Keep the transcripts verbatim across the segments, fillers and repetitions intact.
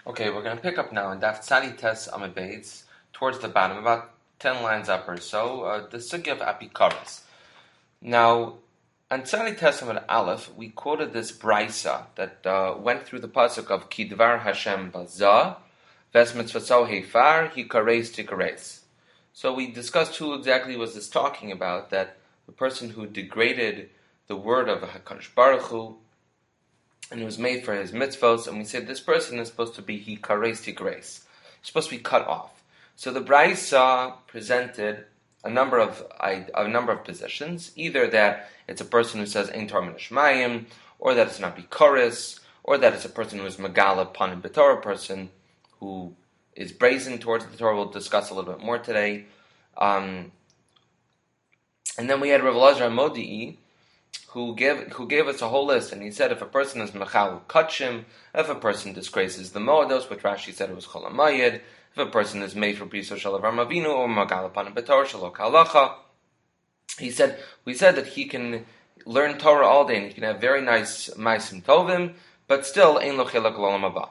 Okay, we're going to pick up now in Daf Tzadi Tes Amud Beis, towards the bottom, about ten lines up or so, uh, the Sugya of Apikoros. Now, on Tzadi Tes Amud Aleph, we quoted this Brisa that uh, went through the pasuk of Ki Dvar Hashem Baza, Ves Mitzvaso Heifar, Hikares Tikares. So we discussed who exactly was this talking about, that the person who degraded the word of HaKadosh Baruch Hu, and it was made for his mitzvos, and we said this person is supposed to be hikares tikares, supposed to be cut off. So the Brisa presented a number of a number of positions, either that it's a person who says Ein Torah Min Hashmayim, or that it's not bikoris, or that it's a person who is Megala Panim B'Torah, person who is brazen towards the Torah. We'll discuss a little bit more today. Um, and then we had Rav Elazar Modi'i, who gave who gave us a whole list, and he said if a person is mechal kachim, if a person disgraces the moedos, which Rashi said it was cholamayid, if a person is made for briso shel Avraham Avinu or magal upon a betor shelo kalacha, he said we said that he can learn Torah all day and he can have very nice ma'asim tovim, but still ein lo chelak l'olam haba.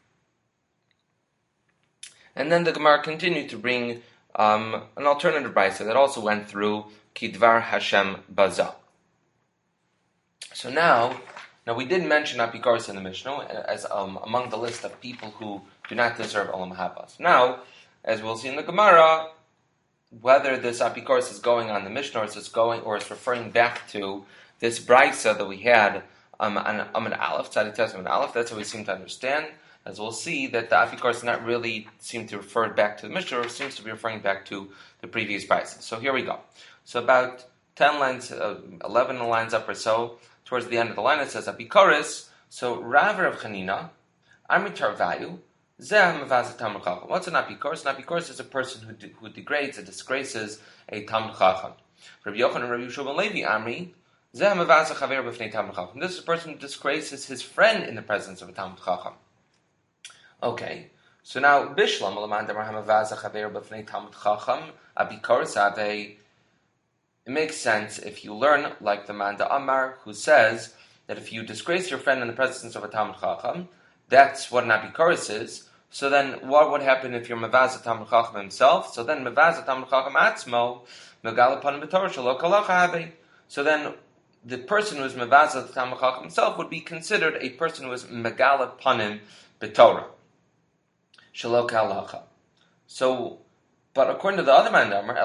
And then the Gemara continued to bring um, an alternative brisa that also went through Ki Dvar Hashem Baza. So now, now we did mention Apikoros in the Mishnah as um, among the list of people who do not deserve Olam Haba. Now, as we'll see in the Gemara, whether this Apikoros is going on the Mishnah or is going or is referring back to this brisa that we had um, on Amud Aleph, Tzadi Tes Amud Aleph, that's what we seem to understand. As we'll see, that the Apikoros not really seem to refer back to the Mishnah, or seems to be referring back to the previous brisa. So here we go. So about ten lines, uh, eleven lines up or so. Towards the end of the line, it says Apikoros. So Rav Rav Chanina, Amitar Vayu, Zeh Mevazat Talmid Chacham. What's an Apikoros? An Apikoros is a person who de- who degrades and disgraces a Talmid Chacham. Rabbi Yochanan and Rabbi Yeshua ben Levi Amri, Zeh Mevazat Chaver B'fnei Talmid Chacham. This is a person who disgraces his friend in the presence of a Talmid Chacham. Okay, so now Bishlam Alaman Damar Hamavazat Chaver B'fnei Talmid Chacham Apikoros Ave. It makes sense if you learn like the Manda Amar, who says that if you disgrace your friend in the presence of a Talmid Chacham, that's what an Apikoros is. So then, what would happen if you're Mevazat Talmid Chacham himself? So then, Mevazat Talmid Chacham Atzmo, Megal Panim B'Torah Shelo Kalacha Habe. So then, the person who is Mevazat Talmid Chacham himself would be considered a person who is Megal Panim B'Torah Shelo Kalacha. So. But according to the other Mandamar,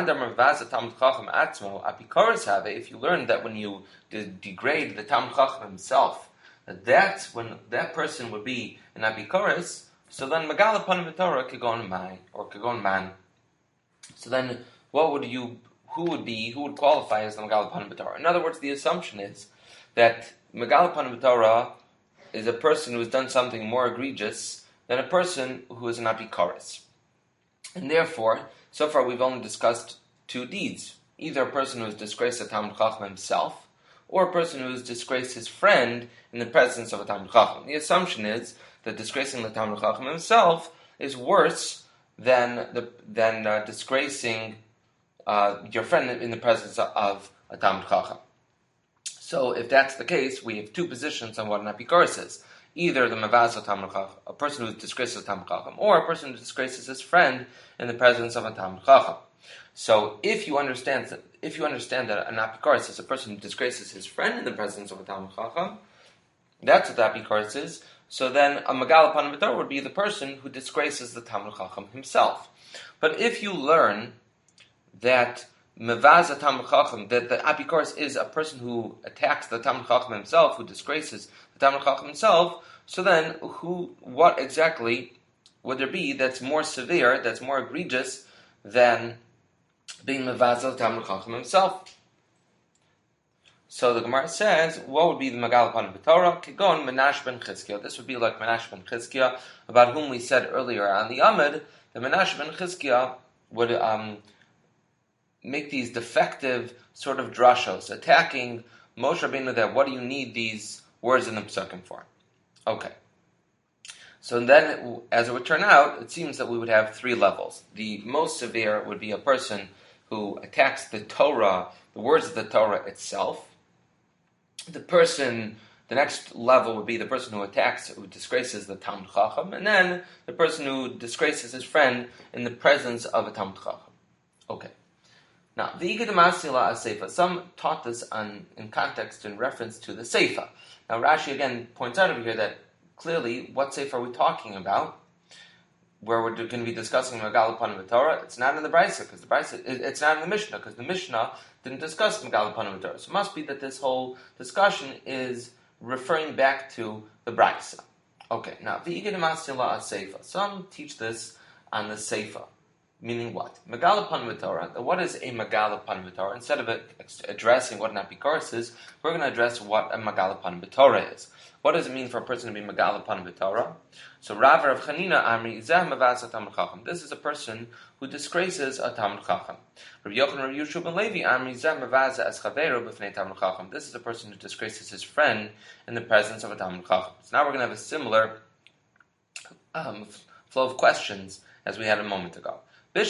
if you learn that when you de- degrade the Talmid Chacham himself, that that's when that person would be an Apikoros, so then Megal Panim B'Torah Kegon Mai or Kegon Man. So then, what would you? Who would be? Who would qualify as the Megal Panim B'Torah? In other words, the assumption is that Megal Panim B'Torah is a person who has done something more egregious than a person who is an Apikoros. And therefore, so far we've only discussed two deeds. Either a person who has disgraced a Talmid Chacham himself, or a person who has disgraced his friend in the presence of a Talmid Chacham. The assumption is that disgracing the Talmid Chacham himself is worse than the, than uh, disgracing uh, your friend in the presence of a Talmid Chacham. So if that's the case, we have two positions on what an Apikoros is. Either the Mevazat Talmid Chacham, a person who disgraces a Talmid Chacham, or a person who disgraces his friend in the presence of a Talmid Chacham. So, if you understand that, if you understand that an Apikoros is a person who disgraces his friend in the presence of a Talmid Chacham, that's what the Apikoros is. So then, a Megal Panim B'Torah would be the person who disgraces the Talmid Chacham himself. But if you learn that Mevazat Talmid Chacham, that the Apikoros is a person who attacks the Talmid Chacham himself, who disgraces the Talmid Chacham himself, so then, who, what exactly would there be that's more severe, that's more egregious than being Mevazat Talmid Chacham himself? So the Gemara says, what would be the Megal Panim B'Torah? Kegon Menashe ben Chizkiah. This would be like Menashe ben Chizkiah, about whom we said earlier on the Amud, that Menashe ben Chizkiah would um, make these defective sort of drashos, attacking Moshe Rabbeinu that what do you need these words in the Pesukim for? Okay. So then, as it would turn out, it seems that we would have three levels. The most severe would be a person who attacks the Torah, the words of the Torah itself. The person the next level would be the person who attacks, who disgraces the Talmud Chacham, and then the person who disgraces his friend in the presence of a Talmud Chacham. Okay. Now, the Igedamasila as Seifa. Some taught this on, in context, in reference to the Seifa. Now, Rashi again points out over here that clearly, what Seifa are we talking about? Where we're going to be discussing Megal Panim B'Torah, it's not in the Brisa, because the Brisa, it's not in the Mishnah, because the Mishnah didn't discuss Megal Panim B'Torah. So it must be that this whole discussion is referring back to the Brisa. Okay, now, the Igedamasila as Seifa. Some teach this on the Seifa. Meaning what? Megala Panim B'Torah. What is a Megala Panim B'Torah? Instead of addressing what an Apikoros is, we're going to address what a Megala Panim B'Torah is. What does it mean for a person to be Megala Panim B'Torah? So Rav Rav Chanina Amri Zeh Mavaz Talmud Chacham. This is a person who disgraces a Talmud Chacham. Rav Yochanan Rav Yeshua ben Levi Amri Zeh Mavaz as Chaveru B'fnei Talmud Chacham. This is a person who disgraces his friend in the presence of a Talmud Chacham. So now we're going to have a similar um, flow of questions as we had a moment ago. It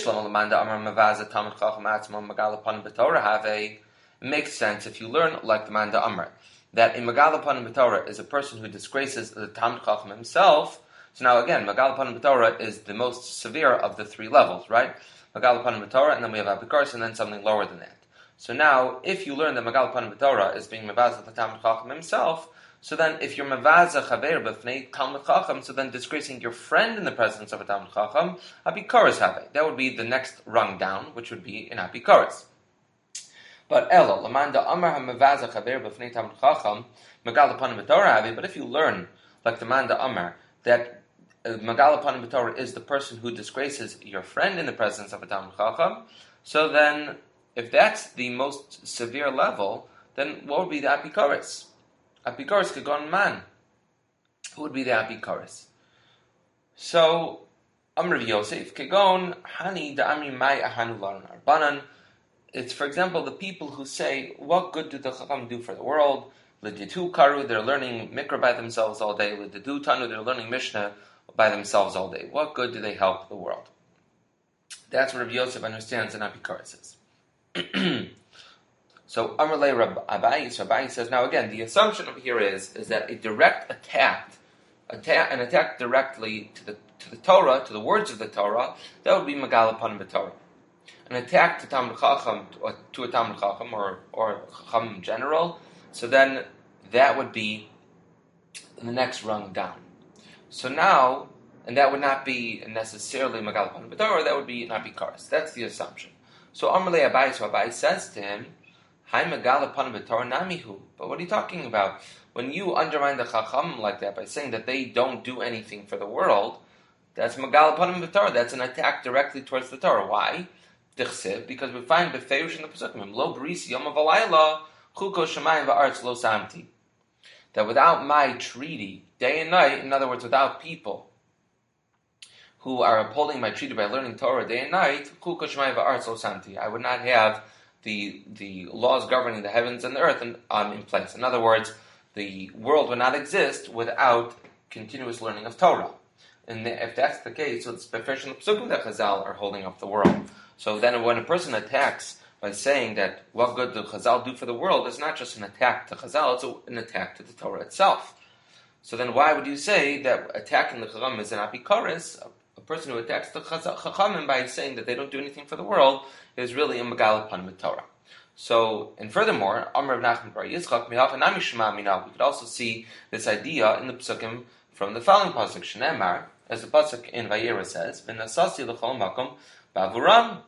makes sense if you learn like the Manda Amr that a Megala Panim B'Torah is a person who disgraces the Talmud Chacham himself. So now again, Megala Panim B'Torah is the most severe of the three levels, right? Megala Panim B'Torah, and then we have Apikoros, and then something lower than that. So now, if you learn that Megala Panim B'Torah is being Mevazah the Talmud Chacham himself, so then if you're Mevazah Chaver B'fnei Talmud Chacham, so then disgracing your friend in the presence of a Talmud Chacham, Apikoros have. That would be the next rung down, which would be an Apikoros. But Elo, Lamanda Amar HaMevazah Chaver B'fnei Talmud Chacham, Megala Panim B'Torah have. But if you learn, like the Manda Amar, that uh, Megala Panim B'Torah is the person who disgraces your friend in the presence of a Talmud Chacham, so then, if that's the most severe level, then what would be the Apikoros? Apikoros Kagon Man. Who would be the Apikoros? So, Amr Yosef, Kagon, Hani Da'amri Mai Ahanu Laran Arbanan. It's, for example, the people who say, what good do the Chacham do for the world? L'ditu Karu, they're learning Mikra by themselves all day. L'ditu Tanu, they're learning Mishnah by themselves all day. What good do they help the world? That's what Rav Yosef understands an Apikoros is. So Amrlei Rab Abai, so Abai says, now again, the assumption over here is, is that a direct attack, attack, an attack directly to the to the Torah, to the words of the Torah, that would be Megala Panim B'Torah. An attack to Talmud Chacham, or to a Talmud Chacham, or or Chacham in general, so then that would be the next rung down. So now, and that would not be necessarily Megala Panim B'Torah, that would be not be Karas. That's the assumption. So Amrlei Abai, so Abai says to him, Hai Megala Panim B'Torah Namihu. But what are you talking about? When you undermine the Chacham like that by saying that they don't do anything for the world, that's Megala Panim B'Torah. That's an attack directly towards the Torah. Why? Dichsev, because we find Befeirush in the Pesukim, Lo Brisi Yom Avalayla, Chuko Shemayim Va'artz Lo Samti. That without my treaty, day and night, in other words, without people who are upholding my treaty by learning Torah day and night, Chuko Shemayim Va'artz Lo Samti. I would not have the the laws governing the heavens and the earth in, um, in place. In other words, the world would not exist without continuous learning of Torah. And if that's the case, so it's Beferish and the Pesukim that Chazal are holding up the world. So then when a person attacks by saying that what good do Chazal do for the world, it's not just an attack to Chazal, it's an attack to the Torah itself. So then why would you say that attacking the Chacham is an Apikoros? A person who attacks the Chachamim by saying that they don't do anything for the world is really a Megala Panim B'Torah. So, and furthermore, Amr Nachman Bar Yitzchak, Mihalchanami Shema Mina, we could also see this idea in the Pesukim from the following pasuk, Shneimar, as the pasuk in Vayera says, V'nasasi l'chol makom ba'avuram,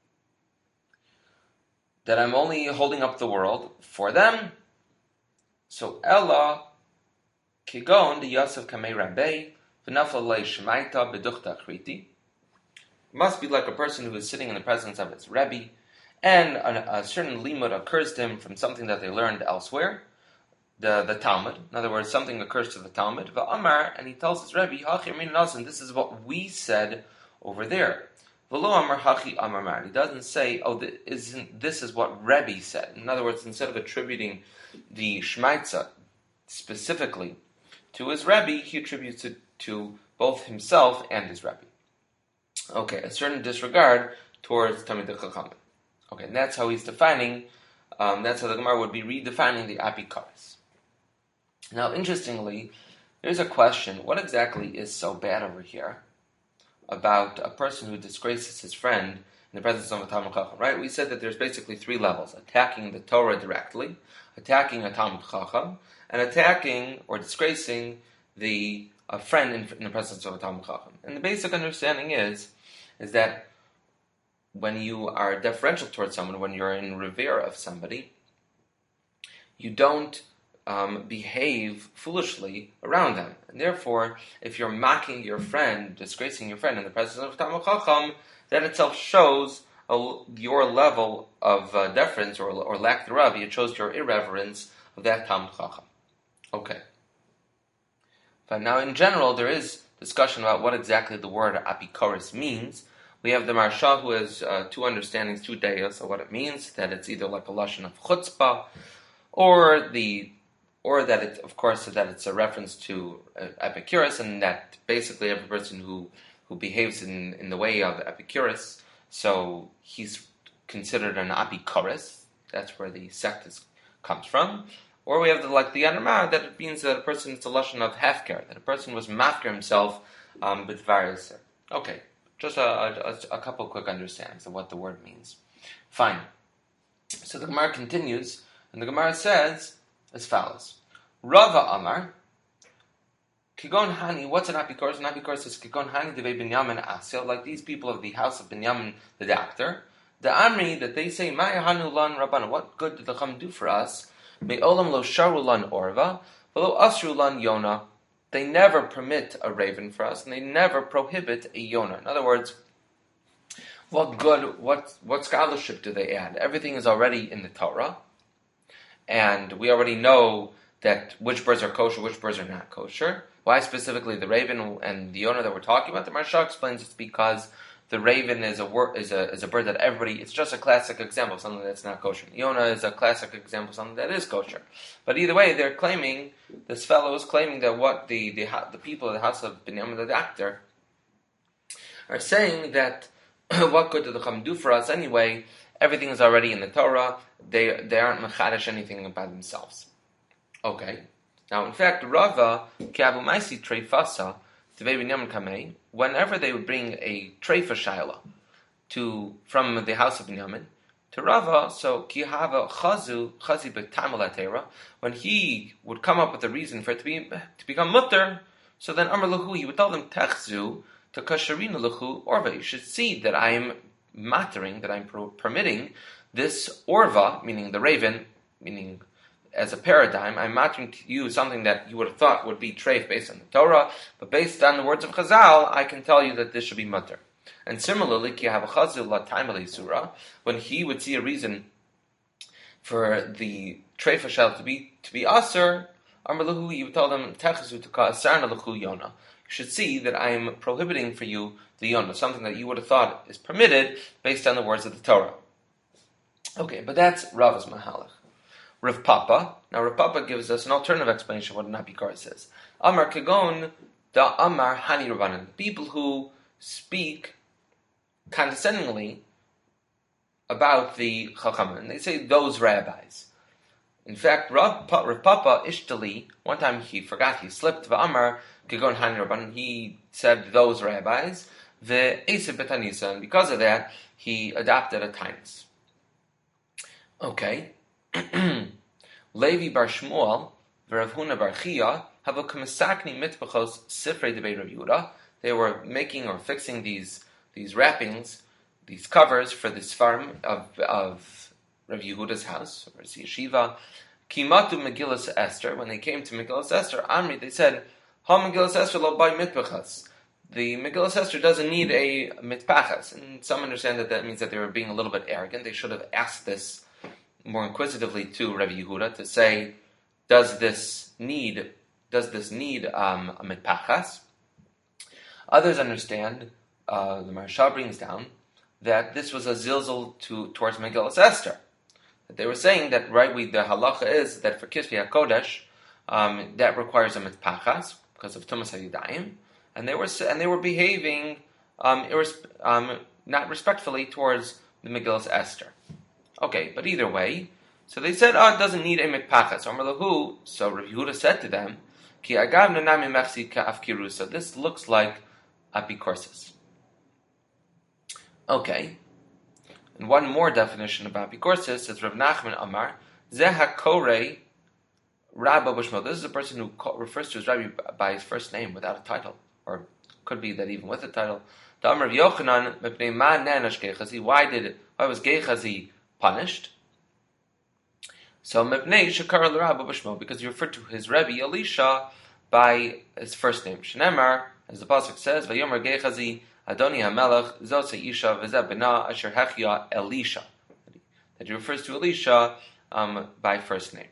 that I'm only holding up the world for them. So, Ella Kigon the Yosef Kamei Rabbe V'nafal lei Shemaita B'duchta Achriti. Must be like a person who is sitting in the presence of his Rebbe, and a, a certain limud occurs to him from something that they learned elsewhere, the the Talmud. In other words, something occurs to the Talmud. V'amar, and he tells his Rebbe, Hachi Amin Nasan, this is what we said over there. V'lo Amar Hachi Amar Mar. He doesn't say, oh, the, isn't this is what Rebbe said. In other words, instead of attributing the Shmaitza specifically to his Rebbe, he attributes it to both himself and his Rebbe. Okay, a certain disregard towards Talmidei Chachamim. Okay, and that's how he's defining, um, that's how the Gemara would be redefining the Apikoros. Now, interestingly, there's a question: what exactly is so bad over here about a person who disgraces his friend in the presence of a Talmud Chacham? Right? We said that there's basically three levels: attacking the Torah directly, attacking a Talmud Chacham, and attacking or disgracing the a friend in, in the presence of a Talmud Chacham. And the basic understanding is, is that when you are deferential towards someone, when you're in revere of somebody, you don't um, behave foolishly around them. And therefore, if you're mocking your friend, disgracing your friend in the presence of a Talmud Chacham, that itself shows a, your level of uh, deference or, or lack thereof. It shows your irreverence of that Talmud Chacham. Okay. But now, in general, there is discussion about what exactly the word apikoros means. We have the Maharsha who has uh, two understandings, two dayas of what it means, that it's either like a lashon of chutzpah, or the, or that it, of course, that it's a reference to uh, Epicurus, and that basically every person who, who behaves in, in the way of Epicurus, so he's considered an apikoros. That's where the sect is, comes from. Or we have the, like the Yanamah, that it means that a person is a lashon of hefker, that a person was mafker himself um, with various. Okay, just a, a, a couple quick understandings of what the word means. Fine. So the Gemara continues, and the Gemara says as follows: Rava Amar, Kigon Hani. What's an apikoros? An apikoros is Kigon Hani devei Binyamin Asel, like these people of the house of Binyamin the doctor. The Amri that they say, Ma'ya Hanu Lan Rabbana. What good did the Chum do for us? Me'olam lo sharu lan orva, v'lo asru lan yona. They never permit a raven for us, and they never prohibit a yona. In other words, what good, what what scholarship do they add? Everything is already in the Torah, and we already know that which birds are kosher, which birds are not kosher. Why specifically the raven and the yona that we're talking about? The Maharsha explains it's because the raven is a wor- is a is a bird that everybody. It's just a classic example of something that's not kosher. Yonah is a classic example of something that is kosher. But either way, they're claiming, this fellow is claiming that what the the, the people of the house of Binyamin the doctor are saying that what good did the Chum do for us anyway? Everything is already in the Torah. They they aren't mechadish anything by themselves. Okay. Now, in fact, Rava Kiabu Maisi Treifasa. Whenever they would bring a treifa shaila to from the house of Binyamin to Rava, so kihava chazu chazi b'tamal. When he would come up with a reason for it to be to become mutter, so then Amar lahu, he would tell them techzu to kasharina lahu orva. You should see that I am mattering, that I'm permitting this orva, meaning the raven, meaning as a paradigm, I'm mattering to you something that you would have thought would be treif based on the Torah, but based on the words of Chazal, I can tell you that this should be mutter. And similarly, when he would see a reason for the treif shell to be to be aser, he would tell them, you should see that I am prohibiting for you the yona, something that you would have thought is permitted based on the words of the Torah. Okay, but that's Rava's Mahalach. Rav Papa. Now Rav Papa gives us an alternative explanation of what an apikoros says. Amar Kagon da Amar Hani Rabbanan. People who speak condescendingly about the Chachamim. And they say those rabbis. In fact, Rav, pa, Rav Papa Ishtali, one time he forgot, he slipped V'Amar Kagon Hani Rabbanan. He said those rabbis. The Esav Betanisa. And because of that, he adopted a tinus. Okay. Levi bar Shmuel, Rav Huna bar Chia, have a k'mesakni mitbachos sifrei debei Rav Yehuda. They were making or fixing these these wrappings, these covers for the farm of of Rav Yehuda's house, or his yeshiva. Kimatu Megillas Esther. When they came to Megillas Esther, Amri, they said, "Ha Megillas Esther lo by mitbachas." The Megillas Esther doesn't need a mitbachas, and some understand that that means that they were being a little bit arrogant. They should have asked this more inquisitively to Rav Yehuda to say, does this need does this need um, a mitpachas? Others understand, uh, the Maharsha brings down, that this was a zilzal to towards Megillas Esther. That they were saying that right, we the halacha is that for Kisvei HaKodesh, um, that requires a mitpachas because of Tumas HaYidayim, and they were and they were behaving um, irresp- um, not respectfully towards the Megillas Esther. Okay, but either way, So they said, oh, it doesn't need a mikpachas. So Lahu, so Rav Yehuda said to them, Ki agav nanami mechsi ka'afkirusa. This looks like apikorsis. Okay. And one more definition of apikorsis is Rav Nachman Amar, Zeh HaKorei Rabba B'Shmo. This is a person who refers to his rabbi by his first name without a title, or could be that even with a title. The Amar of Yochanan, Mepnei Ma Nenash Gechazi. Why did it? Why was Gechazi punished? So Mepnei Shekar Rabba B'Shmo, because he referred to his rabbi Elisha by his first name. Shnemar, as the pasuk says, Vayomer Gechazi Adoni HaMelech Zose Isha V'Zeh Bena Asher Hechia Elisha. That he refers to Elisha um, by first name.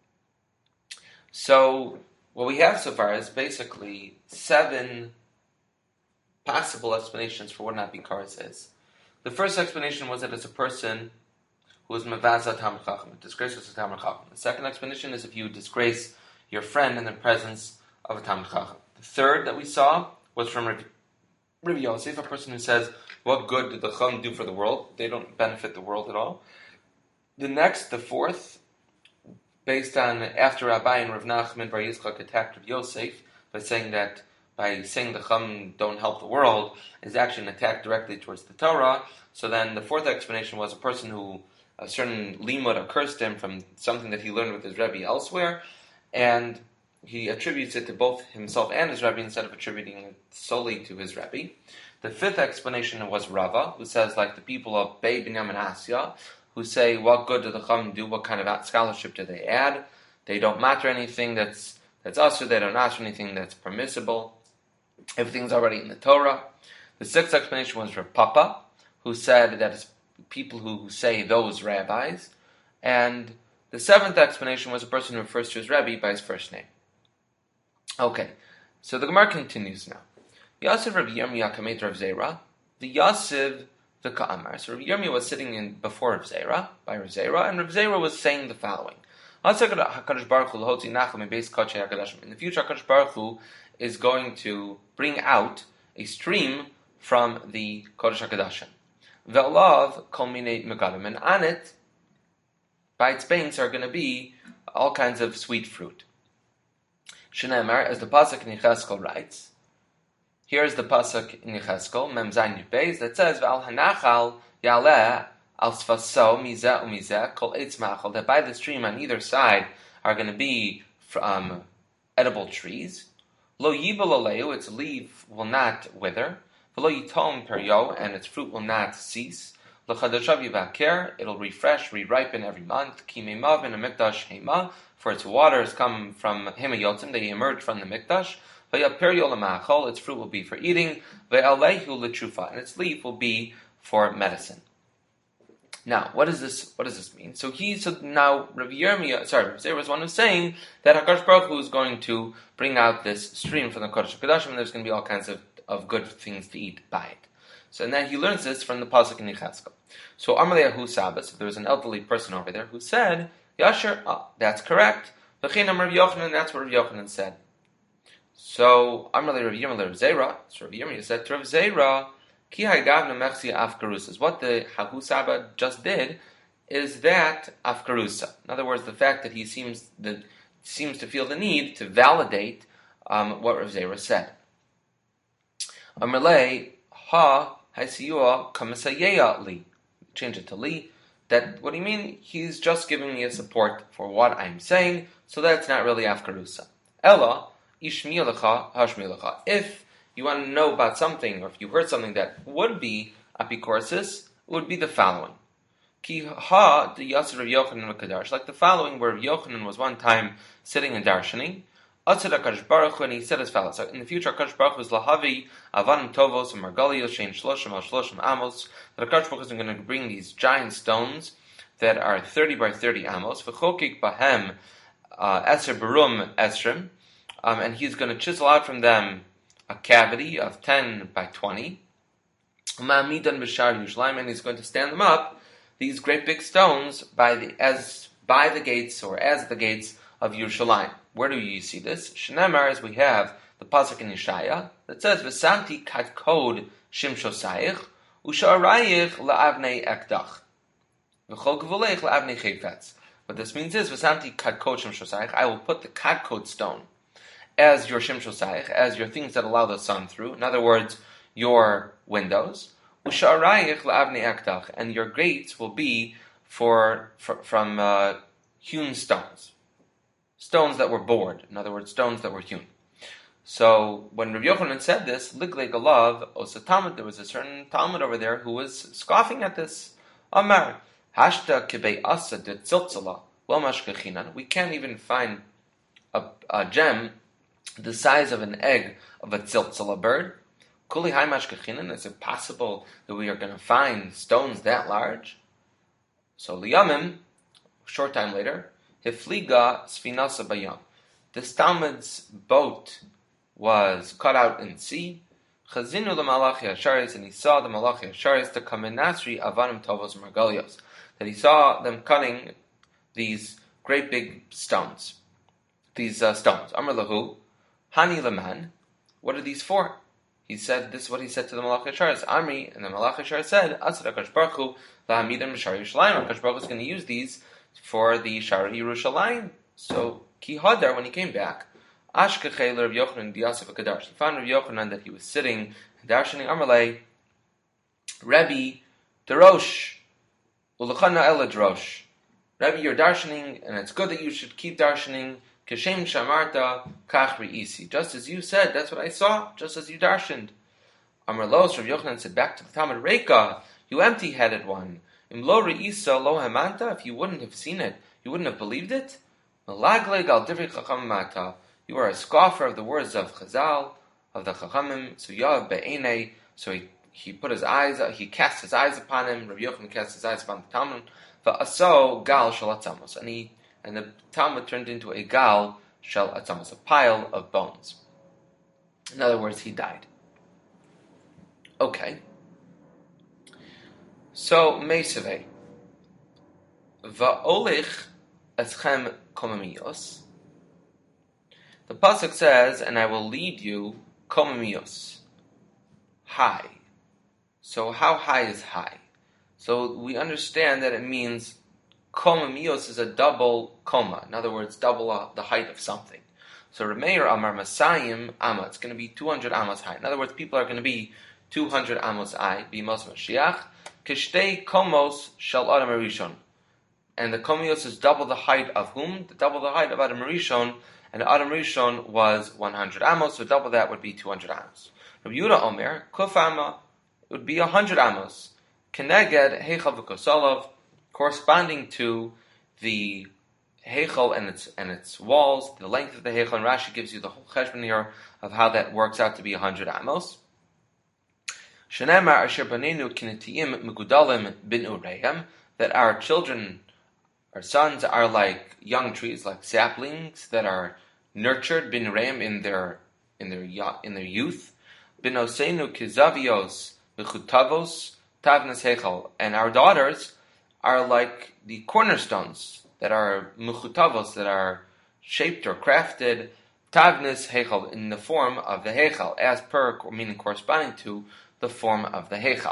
So, what we have so far is basically seven possible explanations for what an apikaris is. The first explanation was that it's a person who is mevaza Talmid Chacham, disgraces a Talmid Chacham. The second explanation is if you disgrace your friend in the presence of a Talmid Chacham. The third that we saw was from Rabbi Yosef, a person who says, what good did the Chum do for the world? They don't benefit the world at all. The next, the fourth, based on after Rabbi and Rav Nachman Bar Yitzchak attacked Rav Yosef by saying that by saying the Chum don't help the world is actually an attack directly towards the Torah. So then the fourth explanation was a person who a certain limud accursed him from something that he learned with his Rebbe elsewhere, and he attributes it to both himself and his Rebbe instead of attributing it solely to his Rebbe. The fifth explanation was Rava, who says like the people of Bei Binyamin Asya, who say, what good do the Chum do? What kind of scholarship do they add? They don't matter anything that's that's us, or they don't ask for anything that's permissible. Everything's already in the Torah. The sixth explanation was Rav Papa, who said that it's people who say those rabbis. And the seventh explanation was a person who refers to his Rebbe by his first name. Okay, so the Gemara continues now. Yasiv Rav Yirmiyah Kamet Rav Zera, the Yasiv the Ka'amar. So Rav Yirmiyah was sitting in before Rav Zera, by Rav Zera, and Rav Zera was saying the following. In the future, HaKadosh Baruch Hu is going to bring out a stream from the Kodesh HaKadoshim. Ve'olav kol minei megadim, and on it, by its banks, are going to be all kinds of sweet fruit. Shneimar, as the pasuk in Yecheskel writes, here's the pasuk in Yecheskel, Mem Zayin Yud Beis, that says, Ve'al hanachal yaleh al sfaso mizeh umizeh kol eitz machal, that by the stream on either side are going to be um, edible trees. Lo yibel aleu, its leaf will not wither. V'lo yitom peryo, and its fruit will not cease. L'chadashav yivaker, it'll refresh, re-ripen every month. Ki meimav in a mikdash hema, for its waters come from hemayotim, they emerge from the mikdash. V'yaperyo l'machol, its fruit will be for eating. Ve'alehu l'trufa, and its leaf will be for medicine. Now, what does this? What does this mean? So he, so now Rav Yirmiyah, sorry, Rav Zera was one who's saying that HaKadosh Baruch Hu is going to bring out this stream from the Kodesh HaKadoshim, and there's going to be all kinds of, of good things to eat by it. So and then he learns this from the pasuk in Yecheskel. So Amalei Hu Sabbas, there was an elderly person over there who said, Yasher, oh, that's correct. V'chinam Rav Yochanan, that's what Rav Yochanan said. So Amalei Rav Yirmiyah Rav Zera, so Rav Yirmiyah said to Rav Zera, Ki ha'gavna mechsi afkarusas. What the Hahu Saba just did is that afkarusa. In other words, the fact that he seems the seems to feel the need to validate um, what Rav Zera said. Amalei ha haisiyua kamisayeya li. Change it to li. That what do you mean? He's just giving me a support for what I'm saying, so that's not really afkarusa. Ella ishmielecha hashmielecha. If you want to know about something, or if you heard something that would be apikorsis, it would be the following. Ki ha the Yasir Rav Yochanan Kadarsh, like the following, where Rav Yochanan was one time sitting in darshaning, Atzad HaKadosh Baruch Hu, and he said as follows. So in the future, HaKadosh Baruch Hu is lahavi avanim tovos and margalios shein shloshim al shloshim amos. That HaKadosh Baruch Hu is going to bring these giant stones that are thirty by thirty amos. V'chokik bahem eser berum esrim, and he's going to chisel out from them a cavity of ten by twenty. And he's going to stand them up, these great big stones, by the as by the gates or as the gates of Yerushalayim. Where do you see this? Shnemar, as we have the pasuk in Yeshaya that says, "V'samti katkod shimshosayich u'sha'arayich la'avnei ekdach v'chol gvuleich la'avnei chayfetz." What this means is, V'samti kadkot shemshul saich, I will put the kadkot stone as your shemshul saich, as your things that allow the sun through. In other words, your windows. U'sha'arayich la'avnei aktach, and your gates will be for, for from uh, hewn stones. Stones that were bored. In other words, stones that were hewn. So when Rabbi Yochanan said this, Liglei Galav Osa Talmud, there was a certain Talmud over there who was scoffing at this. Amar Hashta Kibei Asa de Tziltzala Lomashkechinan. We can't even find a, a gem the size of an egg of a tziltzala bird. Kuli Haimashkechinan. Is it possible that we are going to find stones that large? So Liyamim, short time later, Hifliga Sfinasa Bayam. This Talmud's boat was cut out in sea. Chazinu l'malachi hasharis, and he saw the malachi hasharis to come in Nasri avanim tovos margalios. That he saw them cutting these great big stones, these uh, stones. Amar lahu, hani leman. What are these for? He said, this is what he said to the malachi hasharis. Amri, and the malachi hasharis said, Asad HaKadosh Baruch Hu la'hamidem l'shari Yerushalayim. HaKadosh Baruch Hu is going to use these for the Shari Yerushalayim. So Ki Hadar, when he came back, Ashkechei Rav Yochanan Diasef HaKadarsh. He found Rav Yochanan that he was sitting darshaning Amalei, Rebbe Derosh, Ulachana Ela Derosh. Rebbe, you're darshaning, and it's good that you should keep darshaning. Keshem Shamarta Kach Re'isi. Just as you said, that's what I saw. Just as you darshaned. Amar Los, Rav Yochanan said back to the Talmud, Reika, you empty-headed one. Im lo re'isa lo hamanta. If you wouldn't have seen it, you wouldn't have believed it. Malagleg al divrei chacham mata. You are a scoffer of the words of Chazal, of the Chachamim. So Yav be'enei. So he, he put his eyes, he cast his eyes upon him. Rabbi Yochanan cast his eyes upon the Talmud. Va'aso gal shel atzamos. And he, and the Talmud turned into a gal shel atzamos, a pile of bones. In other words, he died. Okay. So Meisaveh. Va'olich eschem komamios. The pasuk says, and I will lead you komamios, high. So how high is high? So we understand that it means komamios is a double koma. In other words, double uh, the height of something. So Rameir Amar Masayim Amma, it's going to be two hundred amos high. In other words, people are going to be two hundred amos high, bimos Mashiach, kishtei komos shel Adam Rishon. And the komios is double the height of whom? The double the height of Adam Rishon. And Adam Rishon was one hundred amos, so double that would be two hundred amos. Rabbi Yehuda Omer, Kuf Amma, it would be one hundred amos. Keneged Heichal v'Kosolov, corresponding to the Heichal and its and its walls, the length of the Heichal. And Rashi gives you the whole cheshbon here of how that works out to be one hundred amos. Shenemar Asher Banenu Kinetiyim Megudalim Bin Ureim, that our children, our sons, are like young trees, like saplings that are nurtured bin reim in their in their in their youth. Bin osenu kizavios mechutavos tavnas hechal, and our daughters are like the cornerstones that are mechutavos, that are shaped or crafted tavnas hechal, in the form of the hechal, as per, meaning corresponding to the form of the hechal.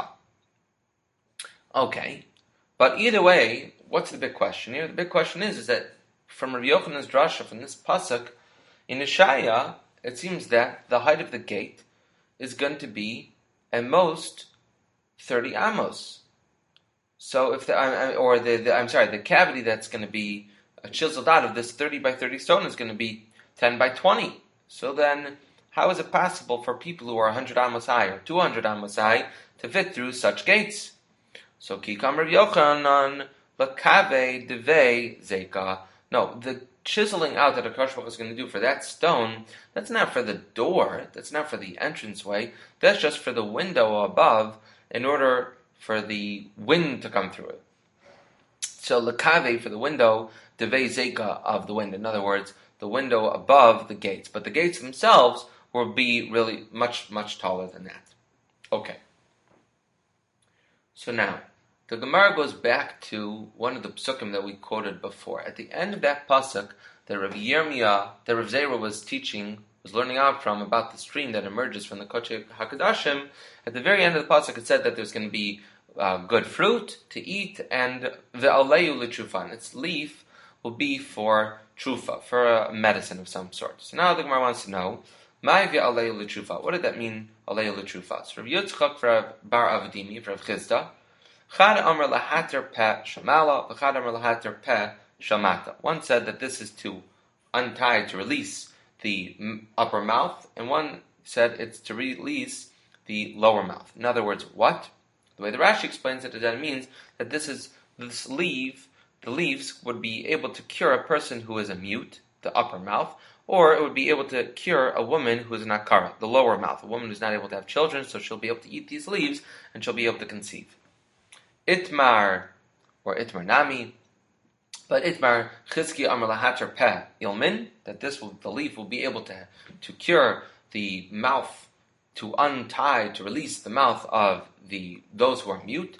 Okay, but either way, what's the big question here? The big question is, is that from Rabbi Yochanan's drasha, from this pasuk, in Ishaya, it seems that the height of the gate is going to be, at most, thirty amos. So if the, or the, the I'm sorry, the cavity that's going to be chiseled out of this thirty by thirty stone is going to be ten by twenty. So then, how is it possible for people who are one hundred amos high or two hundred amos high to fit through such gates? So Kikam Rabbi Yochanan, Lakave Devei Zeka. No, the chiseling out that a Akash Baruch is going to do for that stone, that's not for the door, that's not for the entranceway, that's just for the window above, in order for the wind to come through it. So Lakave for the window, Devei Zeka of the wind. In other words, the window above the gates. But the gates themselves will be really much, much taller than that. Okay. So now, the Gemara goes back to one of the psukim that we quoted before. At the end of that pasuk, that Rav Yirmiyah, that Rav Zera was teaching, was learning out from, about the stream that emerges from the Kodesh HaKodashim, at the very end of the pasuk it said that there's going to be uh, good fruit to eat, and the aleyu l'chufan, its leaf will be for trufa, for a medicine of some sort. So now the Gemara wants to know, Ma'ivya alei l'trufa. What did that mean, alei l'trufa? So Rav Yitzchak for Rav Bar Avdimi, for Rav Chizda, Chad Amr lahater peh shamala, Chad Amr lahater peh shamata. One said that this is to untie, to release the upper mouth, and one said it's to release the lower mouth. In other words, what? The way the Rashi explains it, that it means that this is this leaf, the leaves would be able to cure a person who is a mute, the upper mouth, or it would be able to cure a woman who is an akara, the lower mouth, a woman who's not able to have children, so she'll be able to eat these leaves and she'll be able to conceive. Itmar, or Itmar Nami, but Itmar Chizki Amar Lahater Peh Ilmin, that this will, the leaf will be able to, to cure the mouth, to untie, to release the mouth of the those who are mute.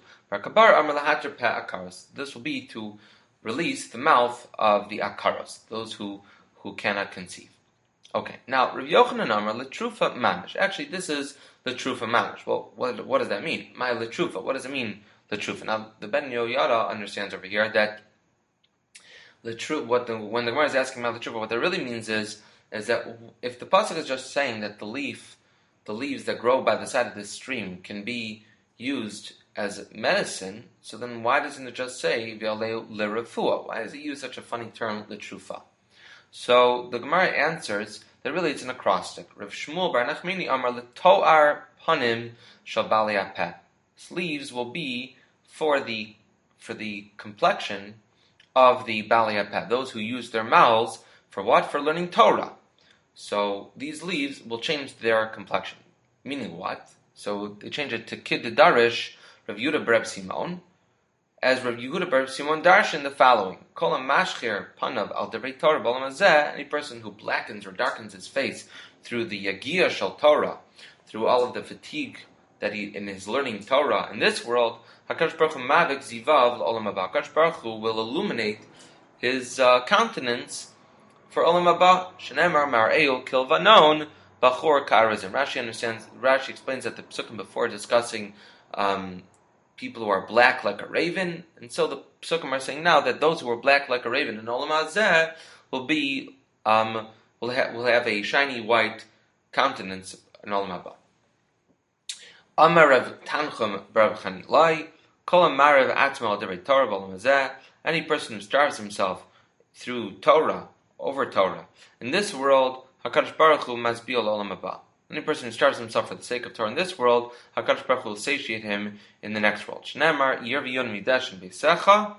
This will be to release the mouth of the akaros, those who, who cannot conceive. Okay, now Rav Yochanan Amar L'trufa Mamish. Actually, this is L'trufa Mamish. Well, what, what does that mean? My L'trufa. What does it mean, L'trufa? Now, the Ben Yoyada understands over here that L'trufa, what the, when the Gemara is asking about L'trufa, what that really means is is that if the pasuk is just saying that the leaf, the leaves that grow by the side of this stream can be used as medicine, so then why doesn't it just say lerefua? Why does it use such a funny term, letrufa? So the Gemara answers that really it's an acrostic. Rav Shmuel bar Nachmini Amar letoar panim shabali apeh. Sleeves will be for the for the complexion of the bali apeh, those who use their mouths for what? For learning Torah. So these leaves will change their complexion. Meaning what? So they change it to Kid the Darish, Rav Yehuda Bereb Simon, as Rav Yehuda Bereb Simon darshan the following: Kol mashchir panav al devrei Torah b'olam hazeh. Any person who blackens or darkens his face through the yagia shel Torah, through all of the fatigue that he in his learning Torah in this world, Hakadosh Baruch Hu mavik zivav l'olam haba. Hakadosh Baruch Hu will illuminate his uh, countenance for olam haba. Shenemar mar'eu kilvanon. Bachor Ka'arazim. Rashi understands. Rashi explains that the psukim before discussing um, people who are black like a raven, and so the psukim are saying now that those who are black like a raven in Olam Hazeh will be um, will have will have a shiny white countenance in Olam Haba. Amar Rav Tanchum Rav Chanilai Kol Amarav Atmal Derei Torah Olam Hazeh. Any person who starves himself through Torah over Torah in this world, HaKadosh Baruch Hu masbiel olam haba. Any person who starves himself for the sake of Torah in this world, HaKadosh Baruch Hu will satiate him in the next world. Shneimar yer v'yon midash beisecha.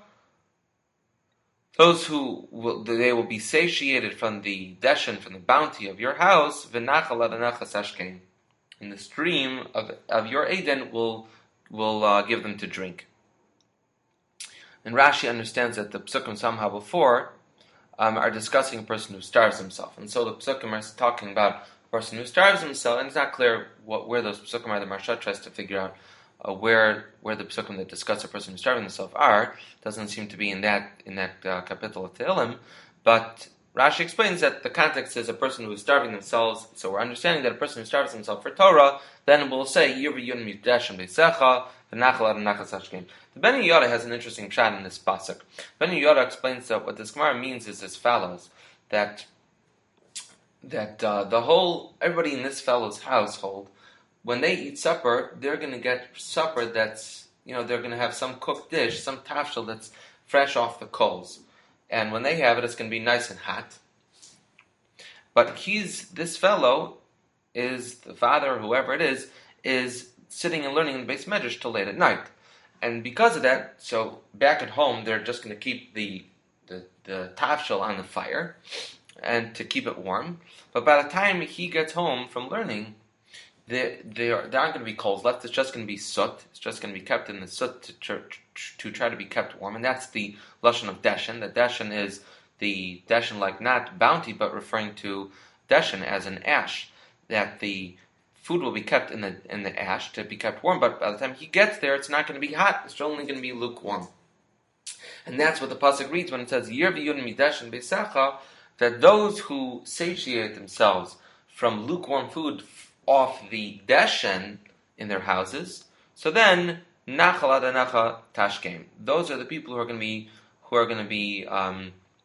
Those who will, they will be satiated from the deshen, from the bounty of your house. V'nachal adanachas ashkein. And the stream of of your Eden will will uh, give them to drink. And Rashi understands that the psukim somehow before Um, are discussing a person who starves himself. And so the Psukim are talking about a person who starves himself, and it's not clear what, where those Psukim are. The Marsha tries to figure out uh, where where the Psukim that discuss a person who's starving himself are. Doesn't seem to be in that in that uh, capital of Tehillim, but Rashi explains that the context is a person who is starving themselves, so we're understanding that a person who starves himself for Torah, then we'll say, the Ben Yoda has an interesting shot in this pasuk. Ben Yoda explains that what this Gemara means is as follows: that that uh, the whole everybody in this fellow's household, when they eat supper, they're going to get supper that's you know they're going to have some cooked dish, some tafshel that's fresh off the coals, and when they have it, it's going to be nice and hot. But he's this fellow is the father, whoever it is, is sitting and learning in the Beis Medrash till late at night. And because of that, so back at home, they're just going to keep the the, the tafshel on the fire and to keep it warm. But by the time he gets home from learning, they, they are, there aren't going to be coals left. It's just going to be soot. It's just going to be kept in the soot to, to, to try to be kept warm. And that's the lashon of deshen. The deshen is the deshen, like not bounty, but referring to deshen as an ash, that the food will be kept in the in the ash to be kept warm, but by the time he gets there, it's not going to be hot. It's only going to be lukewarm. And that's what the pasuk reads when it says, "Yer v'yun midashen beisecha," that those who satiate themselves from lukewarm food off the deshen in their houses, so then nachal adanacha tashkem. Those are the people who are going to be who are going to be um,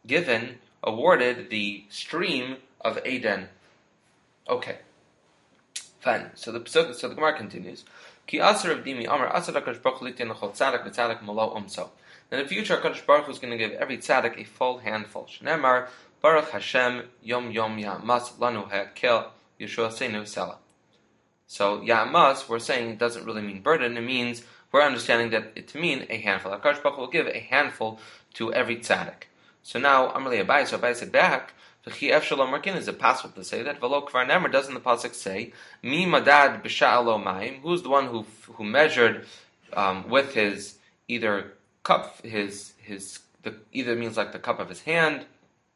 given, awarded the stream of Eden. Okay, fine. So the so the Gemara continues. Ki asar of dimi amar asar HaKadosh Baruch Hu litin l'chol tzadik v'tzadik malo umso. In the future, HaKadosh Baruch Hu is going to give every tzaddik a full handful. Shneimar Baruch Hashem Yom Yom Ya'amas Lanu Ha'kel Yeshua Seinu Sela. So Ya'amas, we're saying, it doesn't really mean burden. It means, we're understanding that it to mean a handful. HaKadosh Baruch Hu will give a handful to every tzaddik. So now, Amalei Abai, so Abai said back, V'chi Efshalom Markin, is it possible to say that? V'lo Kvar Nemer, doesn't the pasuk say, Mi Madad B'Sha'alo Mayim, who's the one who who measured um, with his either cup, his his the, either means like the cup of his hand.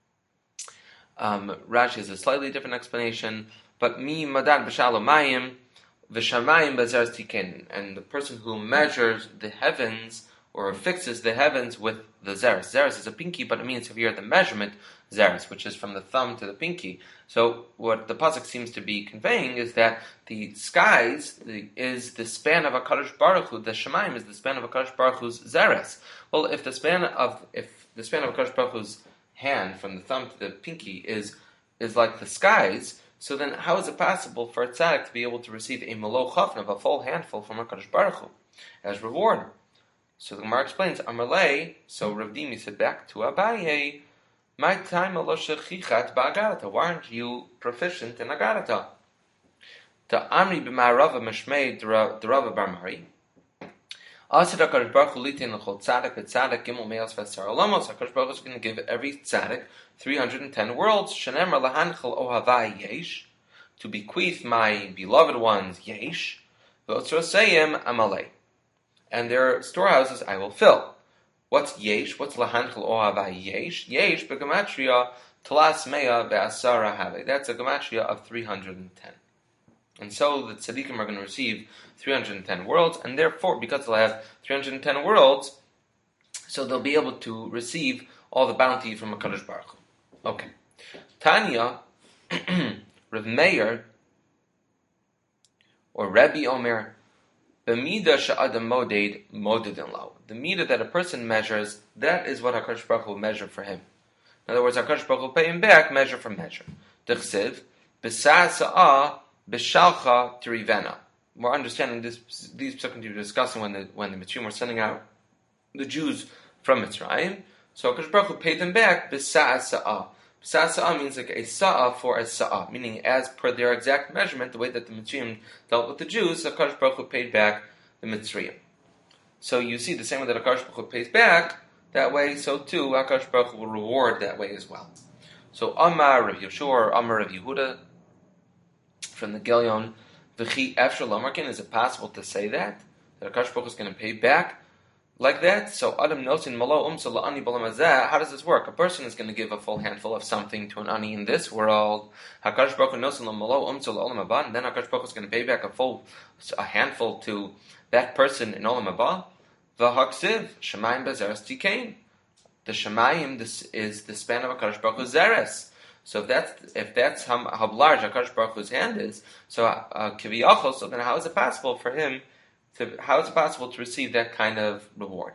Um, Rashi has a slightly different explanation, but Mi Madad B'Sha'alo Mayim, V'Shamayim B'Zeres Tikin, and the person who measures the heavens or fixes the heavens with the zeres. Zeres is a pinky, but it means here the measurement zeres, which is from the thumb to the pinky. So what the pasuk seems to be conveying is that the skies the, is the span of HaKadosh Baruch Hu. The Shemaim is the span of HaKadosh Baruch Hu's zeres. Well, if the span of if the span of HaKadosh Baruch Hu's hand from the thumb to the pinky is is like the skies, so then how is it possible for a tzaddik to be able to receive a malo chafnav, a full handful from HaKadosh Baruch Hu as reward? So the Gemara explains, Amalei, so Rav Dimi said back to Abaye, my time aloshechichat ba'agarata. Why aren't you proficient in agarata? To Amri b'ma'arava meshmei d'Rava bar Mari. Asad HaKadosh Baruch Hu litin l'chol tzadik v'tzadik gimel me'os v'asar olamos. HaKadosh Baruch Hu is going to give every tzadik three hundred ten worlds. Shenemar lahanchel ohavai yesh, to bequeath my beloved ones yesh. V'otzroseyim Amalei. And their storehouses I will fill. What's yesh? What's lahanchel ohavai yesh? Yesh begematria talas mea ve'asara have. That's a gematria of three hundred ten. And so the tzaddikim are going to receive three hundred ten worlds, and therefore, because they'll have three hundred ten worlds, so they'll be able to receive all the bounty from HaKadosh Baruch Hu. Okay. Tanya, Rav Meir, or Rabbi Omer, the midah she'adam moded modedin lo. The midah that a person measures, that is what HaKadosh Baruch Hu will measure for him. In other words, HaKadosh Baruch Hu will pay him back measure for measure. D'chsiv, b'sa'asa'ah b'shalcha tirivena. We're understanding this, these psukim we were discussing when the when the Mitzrayim were sending out the Jews from Mitzrayim. So HaKadosh Baruch Hu paid them back b'sa'asa'ah. B'sa'asa'ah means like a sa'ah for a sa'ah, meaning as per their exact measurement, the way that the Mitzrayim dealt with the Jews, HaKadosh Baruch Hu paid back the Mitzrayim. So you see the same way that HaKadosh Baruch Hu pays back that way, so too HaKadosh Baruch Hu will reward that way as well. So Amar Rav Yeshua or Amar Rav Yehuda from the Gilyon, V'chi Efshar Lamarkin, is it possible to say that? That HaKadosh Baruch Hu is going to pay back like that? So Adam Nosin Malo Umsa La'ani Balamazah, how does this work? A person is going to give a full handful of something to an ani in this world. HaKadosh Baruch Hu Nosin Malo Umsa La'olam Haba, and then HaKadosh Baruch Hu is going to pay back a full, a handful to that person in Olam Haba. V'haksiv Shemayim Bezeres Tikain. The Shemayim, this is the span of HaKadosh Baruch Hu Zeres. So if that's if that's how, how large HaKadosh Baruch Hu's hand is, so uh, Kiviyachol, so then how is it possible for him to how is it possible to receive that kind of reward?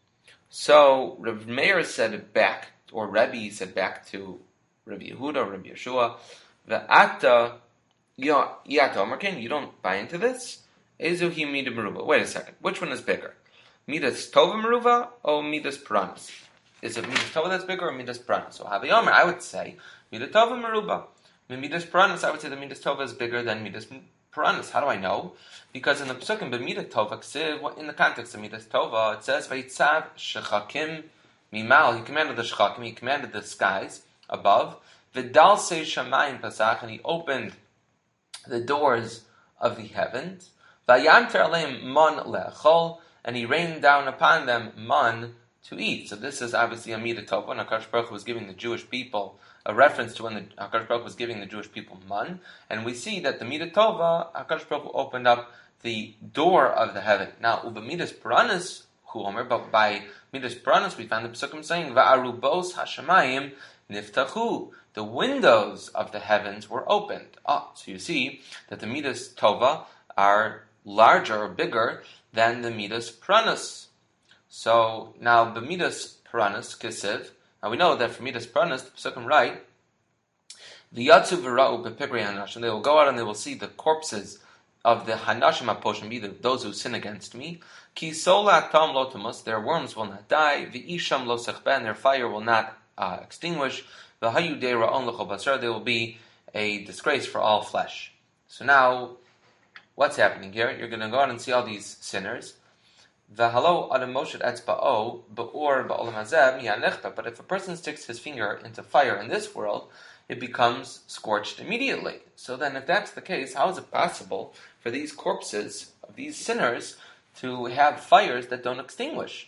So Rav Meir said it back, or Rebbe said back to Rabbi Yehuda or Rabbi Yeshua, V'ata Yato Amarkin, you don't buy into this? Ezuhi Midah Meruva. Wait a second, which one is bigger? Midas Tova Meruva or Midas Puranas? Is it Midas Tova that's bigger or Midas Puranas? So Havi Omer, I would say Midas Tova Meruba. Midas Puranas, I would say the Midas Tova is bigger than Midas Puranas. How do I know? Because in the Pesukim, Midas Tova, in the context of Midas Tova, it says, Vayitzav Shechakim Mimal, he commanded the Shechakim, he commanded the skies above, Vidal Se Shamayim Pasach, and he opened the doors of the heavens, Vayamter Aleim Mon Le'achol, and he rained down upon them man to eat. So this is obviously a Midah Tova, and HaKadosh Baruch Hu was giving the Jewish people a reference to when the HaKadosh Baruch Hu was giving the Jewish people man, and we see that the Midah Tova, HaKadosh Baruch Hu opened up the door of the heaven. Now, Uba Midas Puranas, Hu Omer, but by Midas Puranas we find the Pesukim saying, Va'arubos Hashemayim Niftachu, the windows of the heavens were opened. Ah, so you see that the Midas Tova are larger or bigger than the Midas Puranas. So now the Midas Puranas, Kisiv, Now we know that for Midas Pranas, the Pesukim write, the Yatsu V'ra'u B'Pibri Hanashim, they will go out and they will see the corpses of the Hanashim HaPoshim, either those who sin against me. Ki Sola Tam Lotamus, their worms will not die. V'Isham Lo Sechben, their fire will not uh, extinguish. V'Hayu De Ra'on L'Chol Basar, they will be a disgrace for all flesh. So now, what's happening here? You're going to go out and see all these sinners. V'Halo Adam Moshe Etzba'o Ba'or Ba'olam Hazeh Mi'anechta. But if a person sticks his finger into fire in this world, it becomes scorched immediately. So then if that's the case, how is it possible for these corpses of these sinners to have fires that don't extinguish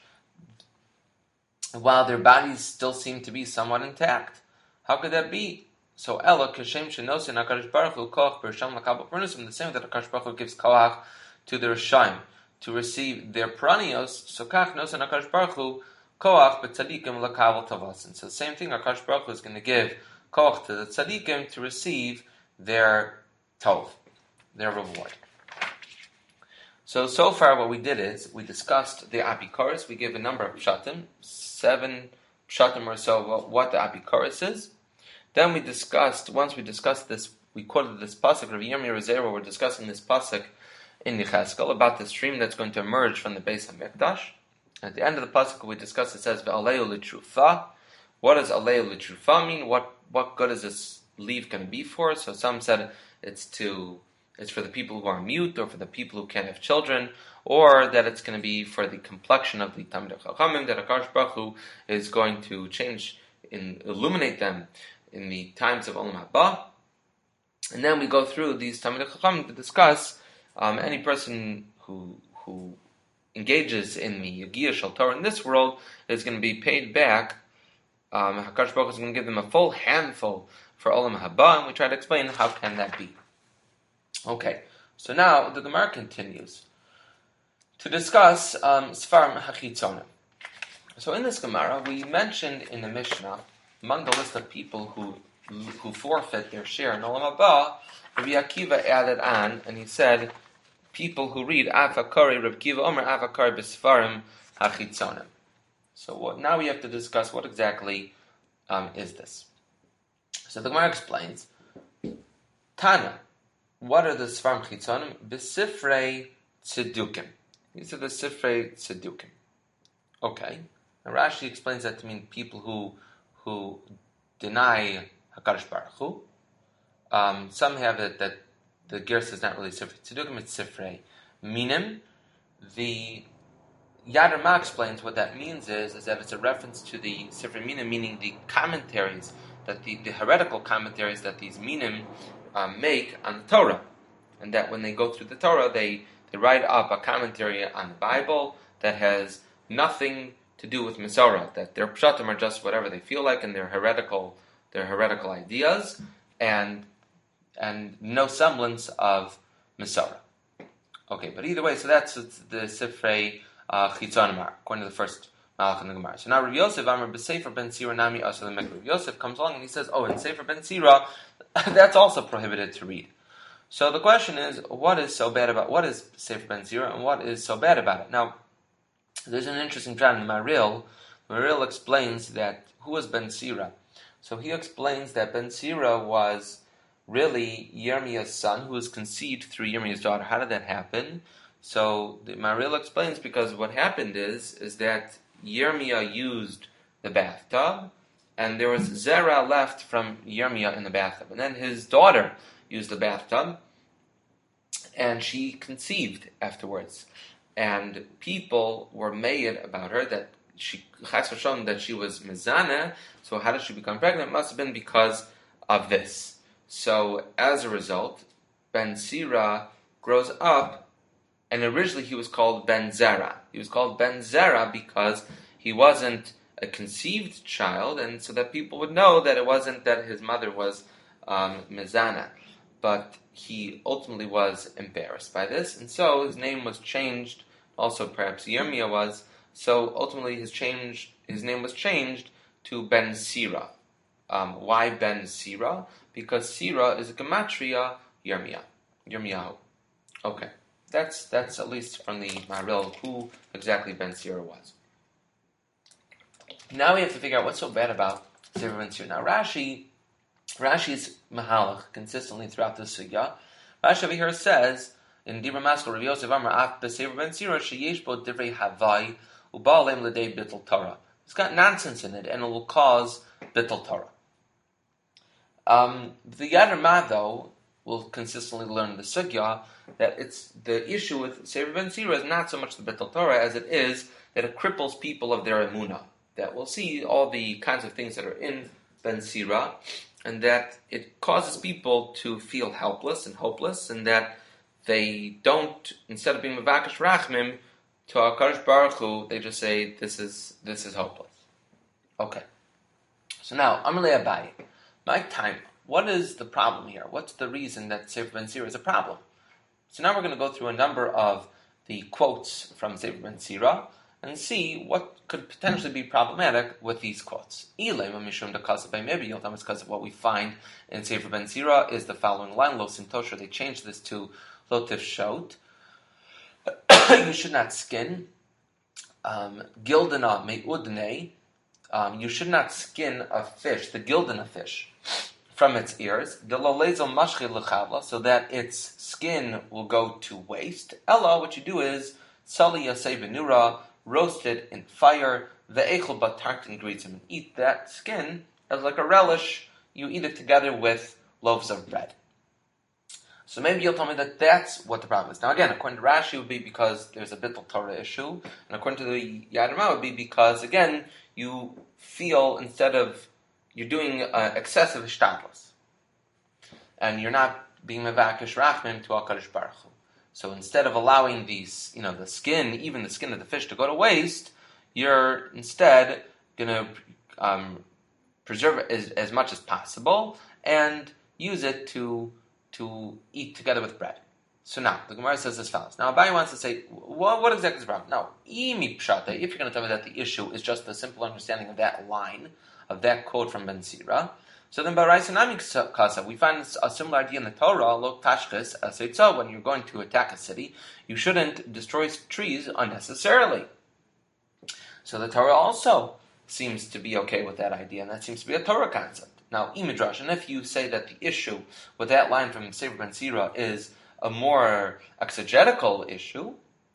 while their bodies still seem to be somewhat intact? How could that be? So Ella Kashem Shenosin HaKadosh Baruch Hu Koach B'Risham L'Kabel Prunusim, the same way that HaKadosh Baruch Hu gives Koach to the Rishaim to receive their Pranios, so Kach Nosin HaKadosh Baruch Hu Koach B'Tzadikim L'Kabel Tavasin. So the same thing HaKadosh Baruch Hu is going to give Koach to the tzaddikim to receive their tov, their reward. So, so far what we did is, we discussed the Apikoros. We gave a number of pshatim, seven pshatim or so, what the Apikoros is. Then we discussed, once we discussed this, we quoted this pasuk, Rav Yirmiyah Rezerah, we're discussing this pasuk in Yechezkel, about the stream that's going to emerge from the base of Mikdash. At the end of the pasuk we discussed, it says, Ve'aleu l'trufa. What does Aleu l'trufa mean? What what good is this leaf going to be for? So some said it's to it's for the people who are mute, or for the people who can't have children, or that it's going to be for the complexion of the Talmidei Chachamim, that HaKadosh Baruch Hu is going to change, and illuminate them in the times of Olam Haba. And then we go through these Talmidei Chachamim to discuss um, any person who who engages in the Yagiyah Shel Torah in this world is going to be paid back. Um, HaKadosh Baruch Hu is going to give them a full handful for Olam Haba, and we try to explain how can that be. Okay, so now the Gemara continues to discuss um, Sfarim HaChitzonim. So in this Gemara, we mentioned in the Mishnah, among the list of people who who forfeit their share in Olam Haba, Rabbi Akiva added on, and he said, people who read Avakari, Rabbi Akiva Omer Avakari B'Sfarim HaChitzonim. So what, now we have to discuss what exactly um, is this. So the Gemara explains, Tana, what are the Sfarim Chitzonim? B'Sifrei Tzedukim. These are the Sifrei Tzedukim. Okay. Now Rashi explains that to mean people who who deny HaKadosh Baruch Hu. Um, some have it that the Gersa is not really Sifrei Tzedukim, it's Sifrei Minim. The Yad Ramah explains what that means is, is that it's a reference to the Sifrei Minim, meaning the commentaries, that the, the heretical commentaries that these Minim um, make on the Torah. And that when they go through the Torah, they, they write up a commentary on the Bible that has nothing to do with Masorah, that their pshatim are just whatever they feel like, and their heretical their heretical ideas, and and no semblance of Masorah. Okay, but either way, so that's the Sifrei Uh, Chitzonim, according to the first Malach in the Gemara. So now Rav Yosef, Amar B'Sefer Ben Sira Nami Asal Mek. Rav Yosef comes along and he says, oh, in Sefer Ben Sira, that's also prohibited to read. So the question is, what is so bad about, what is Sefer Ben Sira, and what is so bad about it? Now, there's an interesting pshat in the Maril. Maril explains that, who was Ben Sira? So he explains that Ben Sira was really Yirmiyah's son, who was conceived through Yirmiyah's daughter. How did that happen? So the Maril explains, because what happened is is that Yirmiyah used the bathtub, and there was zera left from Yirmiyah in the bathtub, and then his daughter used the bathtub, and she conceived afterwards, and people were made about her that she chas v'shalom that she was mezana. So how did she become pregnant? It must have been because of this. So as a result, Ben Sira grows up. And originally he was called Ben Zera. He was called Ben Zera because he wasn't a conceived child, and so that people would know that it wasn't that his mother was um, Mizana. But he ultimately was embarrassed by this, and so his name was changed, also perhaps Yirmiyah was, so ultimately his change, his name was changed to Ben Sira. Um, why Ben Sira? Because Sira is a gematria Yirmiyah. Yirmiyahu. Okay. That's that's at least from the Maril who exactly Ben Sira was. Now we have to figure out what's so bad about Sefer Ben Sira. Now Rashi, Rashi's mahalach consistently throughout the sugya. Rashi over here says in Dibra Maskal Rav Yosef Amar Af B'Sefer Ben Sira sheyesh bo divrei havai u'ba'alem l'dei bittul Torah. It's got nonsense in it, and it will cause bittul Torah. Um, the Yad Ramah, though, will consistently learn the sugya that it's the issue with Sefer Ben Sira is not so much the bittul Torah as it is that it cripples people of their emunah. That we'll see all the kinds of things that are in Ben Sira, and that it causes people to feel helpless and hopeless, and that they don't, instead of being Mavakish Rachmim, to HaKadosh Baruch Hu, they just say, this is this is hopeless. Okay. So now, Amalei Abaye, my time, what is the problem here? What's the reason that Sefer Ben Sira is a problem? So now we're going to go through a number of the quotes from Sefer Ben Sira, and see what could potentially be problematic with these quotes. Maybe you'll tell me it's because of what we find in Sefer Ben Sira is the following line, Lo Sintosher, they changed this to Lo Tifshot. You should not skin. Um, Gildana me'udne, um, you should not skin a fish, the gildana fish, from its ears, so that its skin will go to waste. Ella, what you do is, Sali Yasei Benura, roast it in fire, the echel batartin greets him, and eat that skin as like a relish. You eat it together with loaves of bread. So maybe you'll tell me that that's what the problem is. Now again, according to Rashi, it would be because there's a bittul Torah issue, and according to the Yad Ramah, it would be because, again, you feel instead of, you're doing uh, excessive ishtadlus, and you're not being mevakish rachmim to HaKadosh Baruch Hu. So instead of allowing these, you know, the skin, even the skin of the fish, to go to waste, you're instead going to um, preserve it as, as much as possible and use it to to eat together with bread. So now, the Gemara says as follows. Now, Abaye wants to say, well, what exactly is the problem? Now, imi pshate, if you're going to tell me that the issue is just the simple understanding of that line, of that quote from Ben Sira, so then, Baraisa Kasa, we find a similar idea in the Torah, Lo Tashkes Aseitza, when you're going to attack a city, you shouldn't destroy trees unnecessarily. So the Torah also seems to be okay with that idea, and that seems to be a Torah concept. Now, Imidrash, and if you say that the issue with that line from Sefer Ben Sira is a more exegetical issue,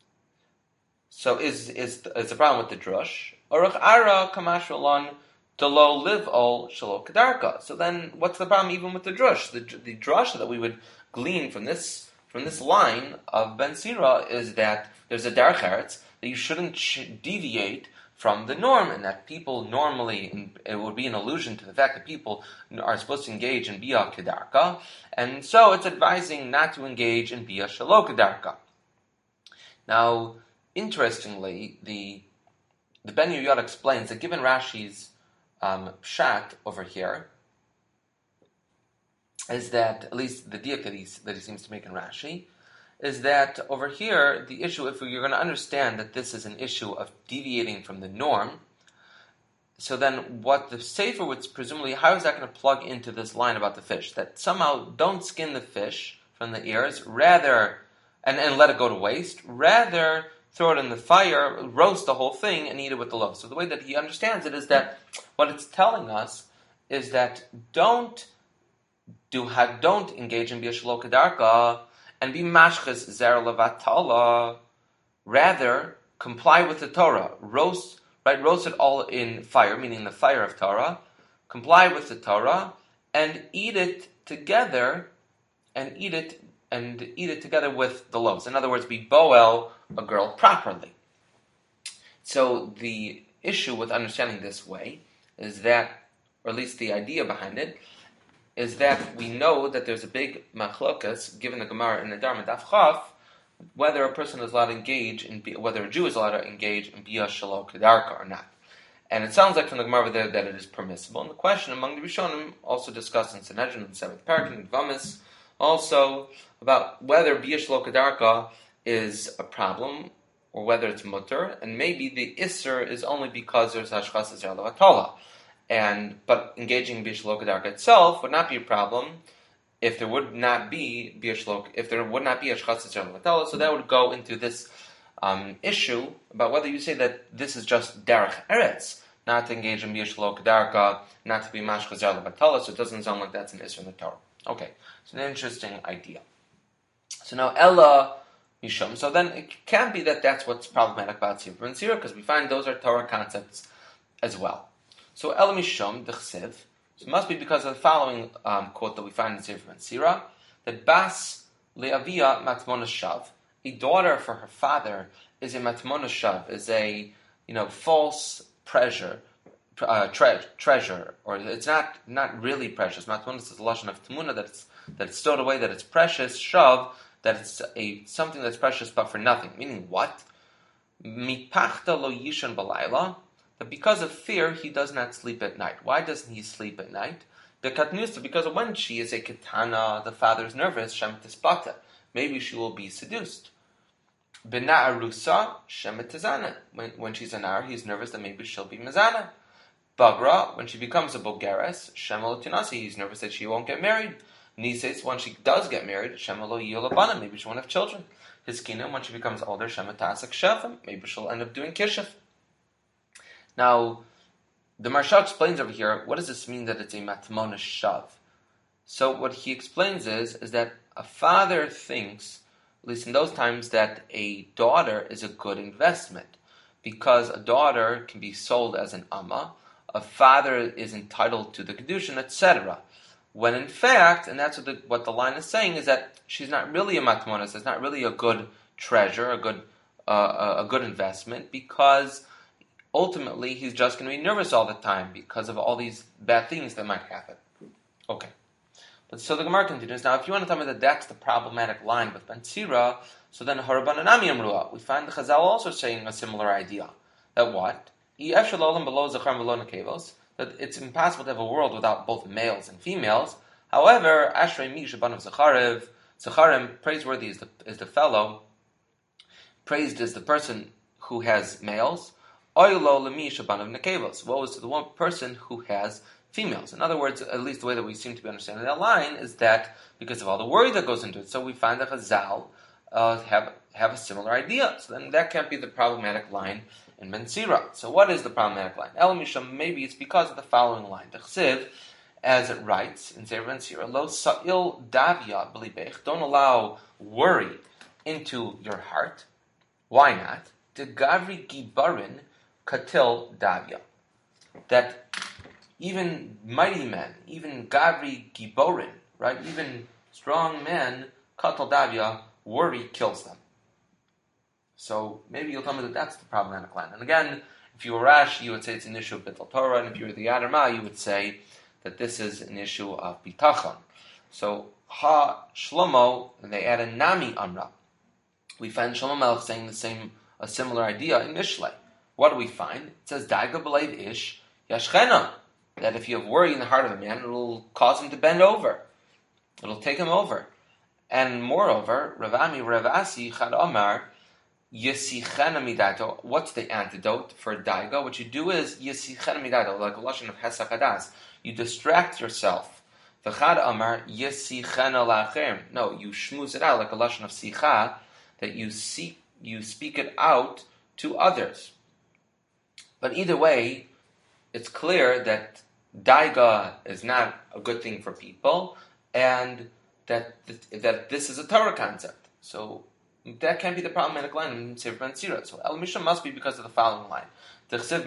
so is is is the problem with the drush? Orach Ara Kamashalon Delo live all shalo kedarka. So then, what's the problem even with the drush? The the drush that we would glean from this from this line of Ben Sira is that there's a derech eretz that you shouldn't deviate from the norm, and that people normally, and it would be an allusion to the fact that people are supposed to engage in bia kedarka, and so it's advising not to engage in bia shalo kedarka. Now, interestingly, the the Ben Yehoyada explains that given Rashi's um, pshat over here, is that, at least the diak that, that he seems to make in Rashi, is that over here, the issue, if you're going to understand that this is an issue of deviating from the norm, so then what the Sefer would presumably, how is that going to plug into this line about the fish? That somehow don't skin the fish from the ears, rather, and, and let it go to waste, rather throw it in the fire, roast the whole thing, and eat it with the loaf. So the way that he understands it is that what it's telling us is that don't do don't engage in biyashlo kedarka and be mashches zer levatala. Rather, comply with the Torah. Roast, right? Roast it all in fire, meaning the fire of Torah. Comply with the Torah and eat it together, and eat it and eat it together with the loaves. In other words, be boel a girl properly. So the issue with understanding this way is that, or at least the idea behind it, is that we know that there's a big machlokas given the Gemara in the Dharma Daf Chaf, whether a person is allowed to engage in, whether a Jew is allowed to engage in bia shalo kedarka or not. And it sounds like from the Gemara there that it is permissible. And the question among the Rishonim, also discussed in Sanhedrin, in the seventh parak, in Vamis, also about whether bia shalo kedarka is a problem or whether it's mutter, and maybe the isser is only because there's hashchas zer levatala. And but engaging in bia shalo kedarka itself would not be a problem if there would not be bia shalo, if there would not be hashchas zer levatala. So that would go into this um, issue about whether you say that this is just derech eretz, not to engage in biyashlo kedarka, not to be mashchazar lebatala. So it doesn't sound like that's an issue in the Torah. Okay, it's an interesting idea. So now Ella Mishum. So then it can't be that that's what's problematic about Sifra and Sira, because we find those are Torah concepts as well. So Ella Mishum Dechsev. So it must be because of the following um, quote that we find in Sifra and Sira, that Bas Leavia Matmona Shav, a daughter for her father is a Matmona Shav, is a you know false treasure, uh, tre- treasure, or it's not not really precious. Matmona is the lashon of Tamuna, that it's that it's stowed away, that it's precious. Shav, that it's a something that's precious but for nothing. Meaning what? Mipachta lo yishan balayla, that because of fear he does not sleep at night. Why doesn't he sleep at night? Because when she is a ketana, the father is nervous. Shem tispata, maybe she will be seduced. Bina arusa shem tizana, when she's an ar, he's nervous that maybe she'll be mizana. Bagra, when she becomes a bogeres, shem tinasi, he's nervous that she won't get married. Nises, when she does get married, shem lo yolabana, maybe she won't have children. Hiskina, when she becomes older, shem tasak shefim, maybe she'll end up doing kishuf. Now, the Maharsha explains over here, what does this mean that it's a matmona shav? So what he explains is, is that a father thinks, at least in those times, that a daughter is a good investment, because a daughter can be sold as an amma, a father is entitled to the kedushin, et cetera. When in fact, and that's what the, what the line is saying, is that she's not really a matmona, so it's not really a good treasure, a good uh, a good investment, because ultimately he's just going to be nervous all the time because of all these bad things that might happen. Okay. But so the Gemara continues. Now, if you want to tell me that that's the problematic line with Ben Sira, so then Harabananami Amrua, we find the Chazal also saying a similar idea. That what? That it's impossible to have a world without both males and females. However, Ashrei Mi Shaban of Zacharev, Zacharim, praiseworthy is the, is the fellow, praised is the person who has males. Oylo Lemi Shaban of Nekevos. Woe is to the one person who has females. In other words, at least the way that we seem to be understanding that line is that because of all the worry that goes into it, so we find that Chazal uh, have have a similar idea. So then that can't be the problematic line in Ben Sira. So what is the problematic line? El Misham, maybe it's because of the following line. The Chsiv, as it writes in Sefer Ben Sira, Lo Sa'il Davia B'libech, don't allow worry into your heart. Why not? De Gavri Gibarin Katil Davia. That even mighty men, even Gavri Giborin, right, even strong men, Katil Davia, worry kills them. So maybe you'll tell me that that's the problematic line. And again, if you were Rashi, you would say it's an issue of Bittul Torah, and if you were the Yadarma, you would say that this is an issue of Bitachon. So Ha Shlomo, and they add a Nami Amra. We find Shlomo Melech saying the same, a similar idea in Mishlei. What do we find? It says, Daiga b'leiv ish yashchena, that if you have worry in the heart of a man, it will cause him to bend over. It will take him over. And moreover, Ravami Ravasi Chad Omar, Yesichena midato. What's the antidote for Daiga? What you do is, Yesichena midato, like a lashon of Hesach Hadas. You distract yourself. V'chad Omar, Yesichena la'acherim. No, you shmooze it out, like a lashon of Sicha, that you seek, you speak it out to others. But either way, it's clear that Daiga is not a good thing for people, and that that this is a Torah concept. So that can't be the problematic line in Sefer Ben Sira. So El Misha must be because of the following line. Don't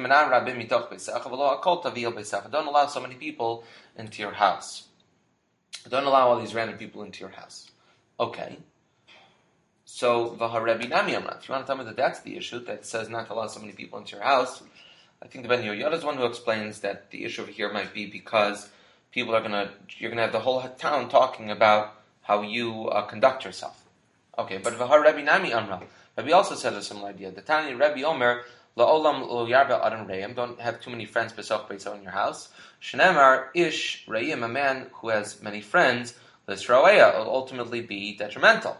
allow so many people into your house. Don't allow all these random people into your house. Okay. So, Vaharebi Nami Amra. If you want to tell me that that's the issue, that says not to allow so many people into your house, I think the Ben Yehoyada is one who explains that the issue over here might be because people are gonna, you're gonna have the whole town talking about how you uh, conduct yourself. Okay, but Vaharebi Nami Amra. Rabbi also said a similar idea. The Tani Rabbi Omer La'olam Lo Yarba Adam Reim. Don't have too many friends Besach Beiso in your house. Shnemar Ish Reim, a man who has many friends, L'Israeya, will ultimately be detrimental.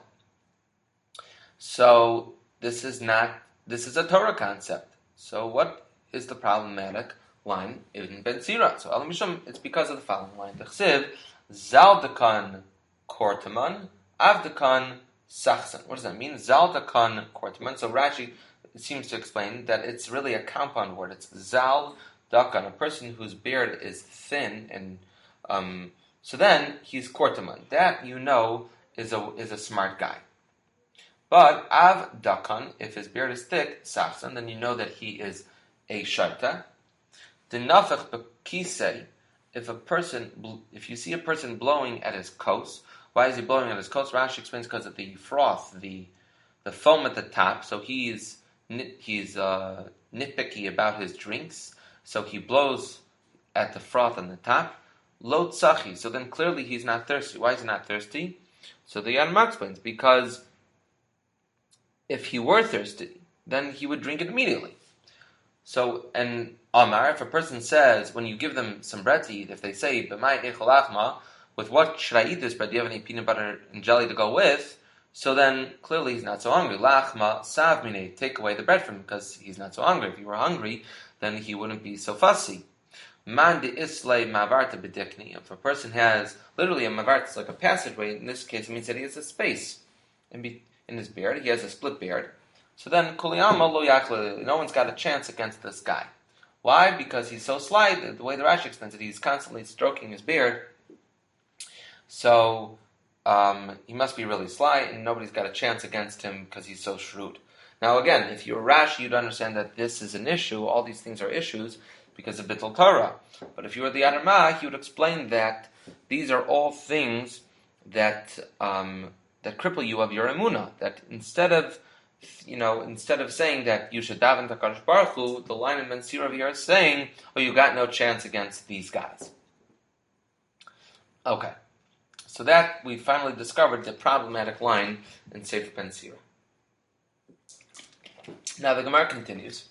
So this is not, this is a Torah concept. So what is the problematic line in Ben Sira? So Elam Mishum, it's because of the following line. T'chsiv, Zaldakan Kortaman, Avdakan Sachsan. What does that mean? Zaldakan Kortaman. So Rashi seems to explain that it's really a compound word. It's Zal dakan, a person whose beard is thin, and um, so then he's kortaman. That you know is a is a smart guy. But av dakan, if his beard is thick, safsan, then you know that he is a shaita. The nafech bekisei, if a person, if you see a person blowing at his coats, why is he blowing at his coats? Rashi explains because of the froth, the the foam at the top. So he's he's uh, nitpicky about his drinks. So he blows at the froth on the top. Lo tzachi. So then clearly he's not thirsty. Why is he not thirsty? So the Yanma explains because if he were thirsty, then he would drink it immediately. So, and Amar, if a person says, when you give them some bread to eat, if they say, B'mai echol achma, with what should I eat this bread? Do you have any peanut butter and jelly to go with? So then, clearly he's not so hungry. Lachma, sav mine, take away the bread from him, because he's not so hungry. If he were hungry, then he wouldn't be so fussy. Man de islay mavarta bedikni. If a person has, literally a mavarta, it's like a passageway, in this case it means that he has a space in, be, in his beard, he has a split beard. So then, kuliyama lo yakle, no one's got a chance against this guy. Why? Because he's so sly, the way the Rashi explains it, he's constantly stroking his beard. So, um, he must be really sly, and nobody's got a chance against him because he's so shrewd. Now again, if you're Rashi, you'd understand that this is an issue, all these things are issues, because of Bittul Torah. But if you were the Adamah, he would explain that these are all things that um, that cripple you of your emunah, that instead of You know, instead of saying that you should daven to Kadosh Baruch Hu, the line in Ben Sira here is saying, "Oh, you got no chance against these guys." Okay, so that we finally discovered the problematic line in Sefer Ben Sira. Now the Gemara continues.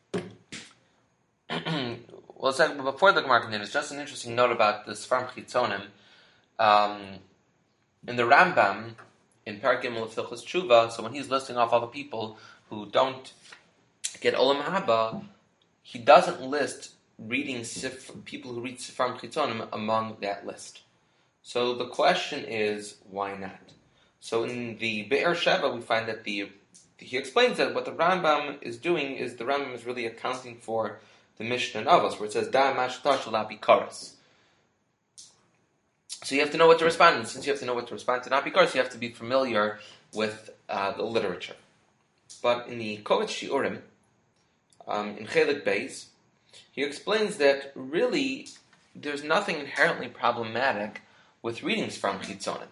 Well, second, but before the Gemara continues, just an interesting note about the Sfarim Chitzonim. Um, in the Rambam, in Perek Gimel of Hilchos Tshuva, so when he's listing off all the people who don't get Olam Haba, he doesn't list reading sif, people who read Sifram Chitzonim among that list. So the question is, why not? So in the Be'er Sheva, we find that the he explains that what the Rambam is doing is the Rambam is really accounting for the Mishnah and Avos, where it says Da Mashtash La Bikaras. So you have to know what to respond, and since you have to know what to respond to not because you have to be familiar with uh, the literature. But in the Kovetz Shiurim, um, in Chelik Beis, he explains that really there's nothing inherently problematic with readings from Chitzonim.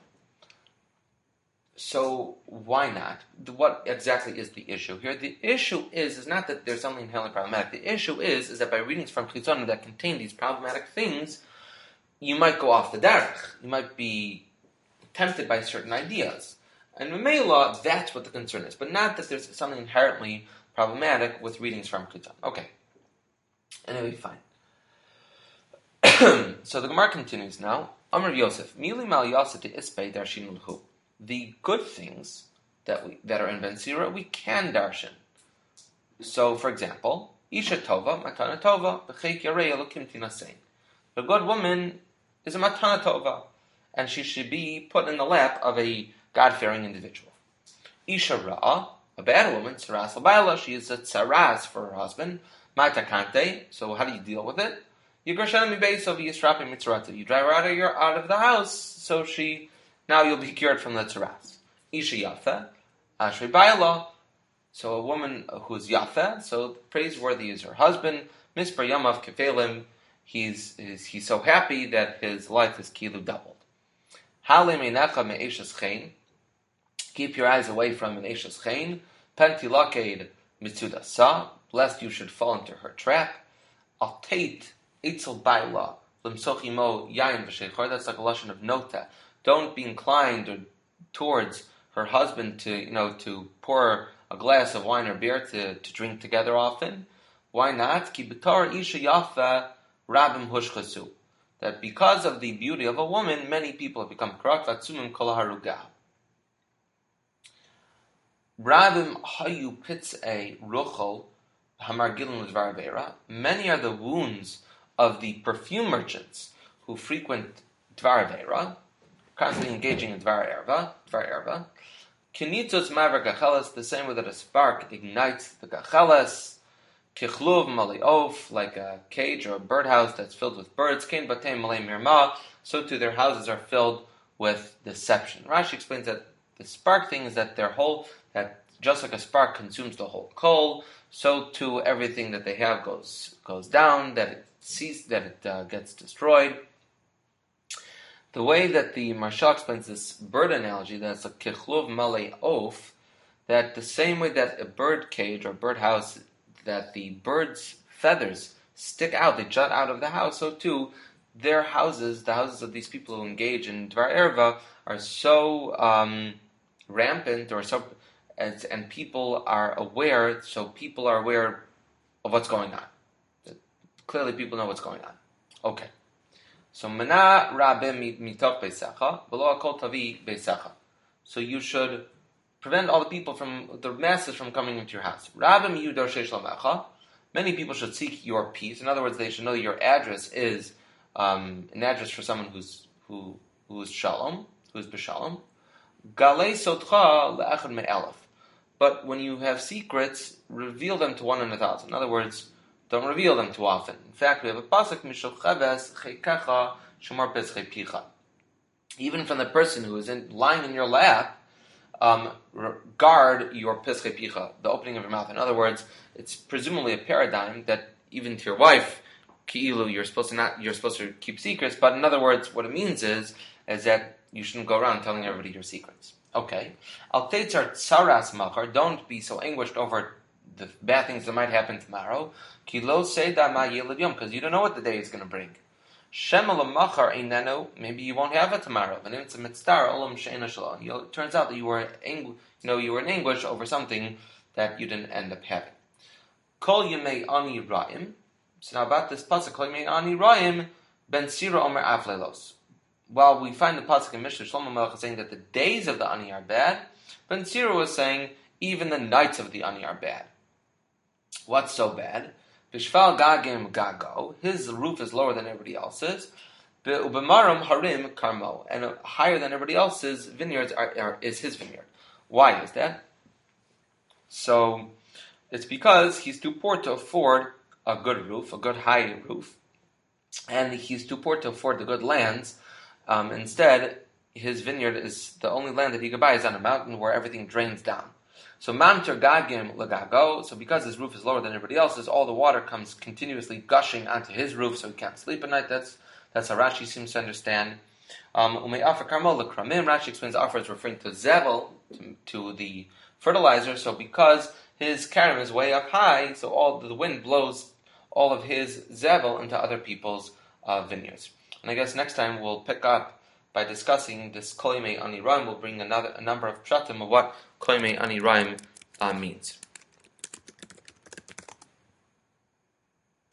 So why not? What exactly is the issue here? The issue is is not that there's something inherently problematic. The issue is is that by readings from Chitzonim that contain these problematic things, you might go off the derech. You might be tempted by certain ideas. And in Mela, that's what the concern is. But not that there's something inherently problematic with readings from Chitzonim. Okay. And it'll be fine. So the Gemara continues now. Amr Yosef, Mili Mal Yosef to Ispei Darshin L'hu. The good things that we that are in Ben Sira, we can darshan. So, for example, Isha Tova, Matana Tova, B'cheik Yarei Elokim Tinasein. The good woman is a Matana Tova, and she should be put in the lap of a God-fearing individual. Isha Ra'ah, a bad woman, Tzaras L'Baila, she is a tzaras for her husband. Ma'ata Kante, so how do you deal with it? You drive her out of your out of the house, so she now you'll be cured from the tzaras. Isha Yafa, Ashrei Baila, so a woman who's Yafa, so praiseworthy is her husband. Mispar Yamav Kefelim, he's, he's he's so happy that his life is kilu doubled. Hale Meinecha Me'eshes Chen, keep your eyes away from an Eshes Chen. Pentilaked Mitzuda Sa, lest you should fall into her trap. Al Tate Eitzel Baila, Limsochimo Yain V'Sheichor, that's like a lesson of nota. Don't be inclined or, towards her husband to, you know, to pour a glass of wine or beer to, to drink together often. Why not? Ki b'tor isha yafa rabim hushchasu. That because of the beauty of a woman, many people have become corrupt. Vatsumim kol haruga. Rabim hayu pitzei ruchol hamargilin l'dvar vera. Many are the wounds of the perfume merchants who frequent dvar vera, constantly engaging in dvar erva, dvar erva. Kinitzos maver gacheles, the same way that a spark ignites the gacheles. Kichluv mali of, like a cage or a birdhouse that's filled with birds. Kain batei malay mirma, so too their houses are filled with deception. Rashi explains that the spark thing is that their whole, that just like a spark consumes the whole coal, so too everything that they have goes goes down, that it ceases, that it uh, gets destroyed. The way that the Maharsha explains this bird analogy, that's a kichluv malay of, that the same way that a bird cage or bird house, that the bird's feathers stick out, they jut out of the house, so too their houses, the houses of these people who engage in Dvar Erva, are so um, rampant, or so, and, and people are aware, so people are aware of what's going on. Clearly people know what's going on. Okay. So, Mana Rabbe Mitok Beisacha, Velo Akol Tavi Beisacha. So you should prevent all the people from, the masses from coming into your house. Many people should seek your peace. In other words, they should know your address is um, an address for someone who's who who is shalom, who is b'shalom. Galei sotcha le'echad me'elef. But when you have secrets, reveal them to one in a thousand. In other words, don't reveal them too often. In fact, we have a pasuk mishol chaves cheikecha shemar peschei picha. Even from the person who is in, lying in your lap, Um, guard your pischei picha, the opening of your mouth. In other words, it's presumably a paradigm that even to your wife, ki'ilu, you're supposed to not, you're supposed to keep secrets. But in other words, what it means is, is that you shouldn't go around telling everybody your secrets. Okay, al teitzar tsaras machar. Don't be so anguished over the bad things that might happen tomorrow. Ki lo seda ma yelad yom, because you don't know what the day is going to bring. Maybe you won't have it tomorrow. It turns out that you were, you know, you were in anguish over something that you didn't end up having. Kol yemei ani ra'im. So now about this pasuk, kol yemei ani ra'im ben sira omer aflelos. While we find the pasuk in Mishnah, Shlomo Melech is saying that the days of the ani are bad, Ben Sira was saying even the nights of the ani are bad. What's so bad? Bishval gagim gago, his roof is lower than everybody else's. Ubemaram harim karmo, and higher than everybody else's vineyards are, are, is his vineyard. Why is that? So it's because he's too poor to afford a good roof, a good high roof, and he's too poor to afford the good lands. Um, instead, his vineyard is the only land that he could buy is on a mountain where everything drains down. So mamter gagim lagago. So because his roof is lower than everybody else's, all the water comes continuously gushing onto his roof, so he can't sleep at night. That's that's how Rashi seems to understand. Um, Rashi explains Afar is referring to Zevel, to, to the fertilizer. So because his karim is way up high, so all the wind blows all of his Zevel into other people's uh, vineyards. And I guess next time we'll pick up by discussing this Kol Yemei Ani Raim. We'll bring another a number of pshatim of what Kol Yemei Ani Raim uh, means.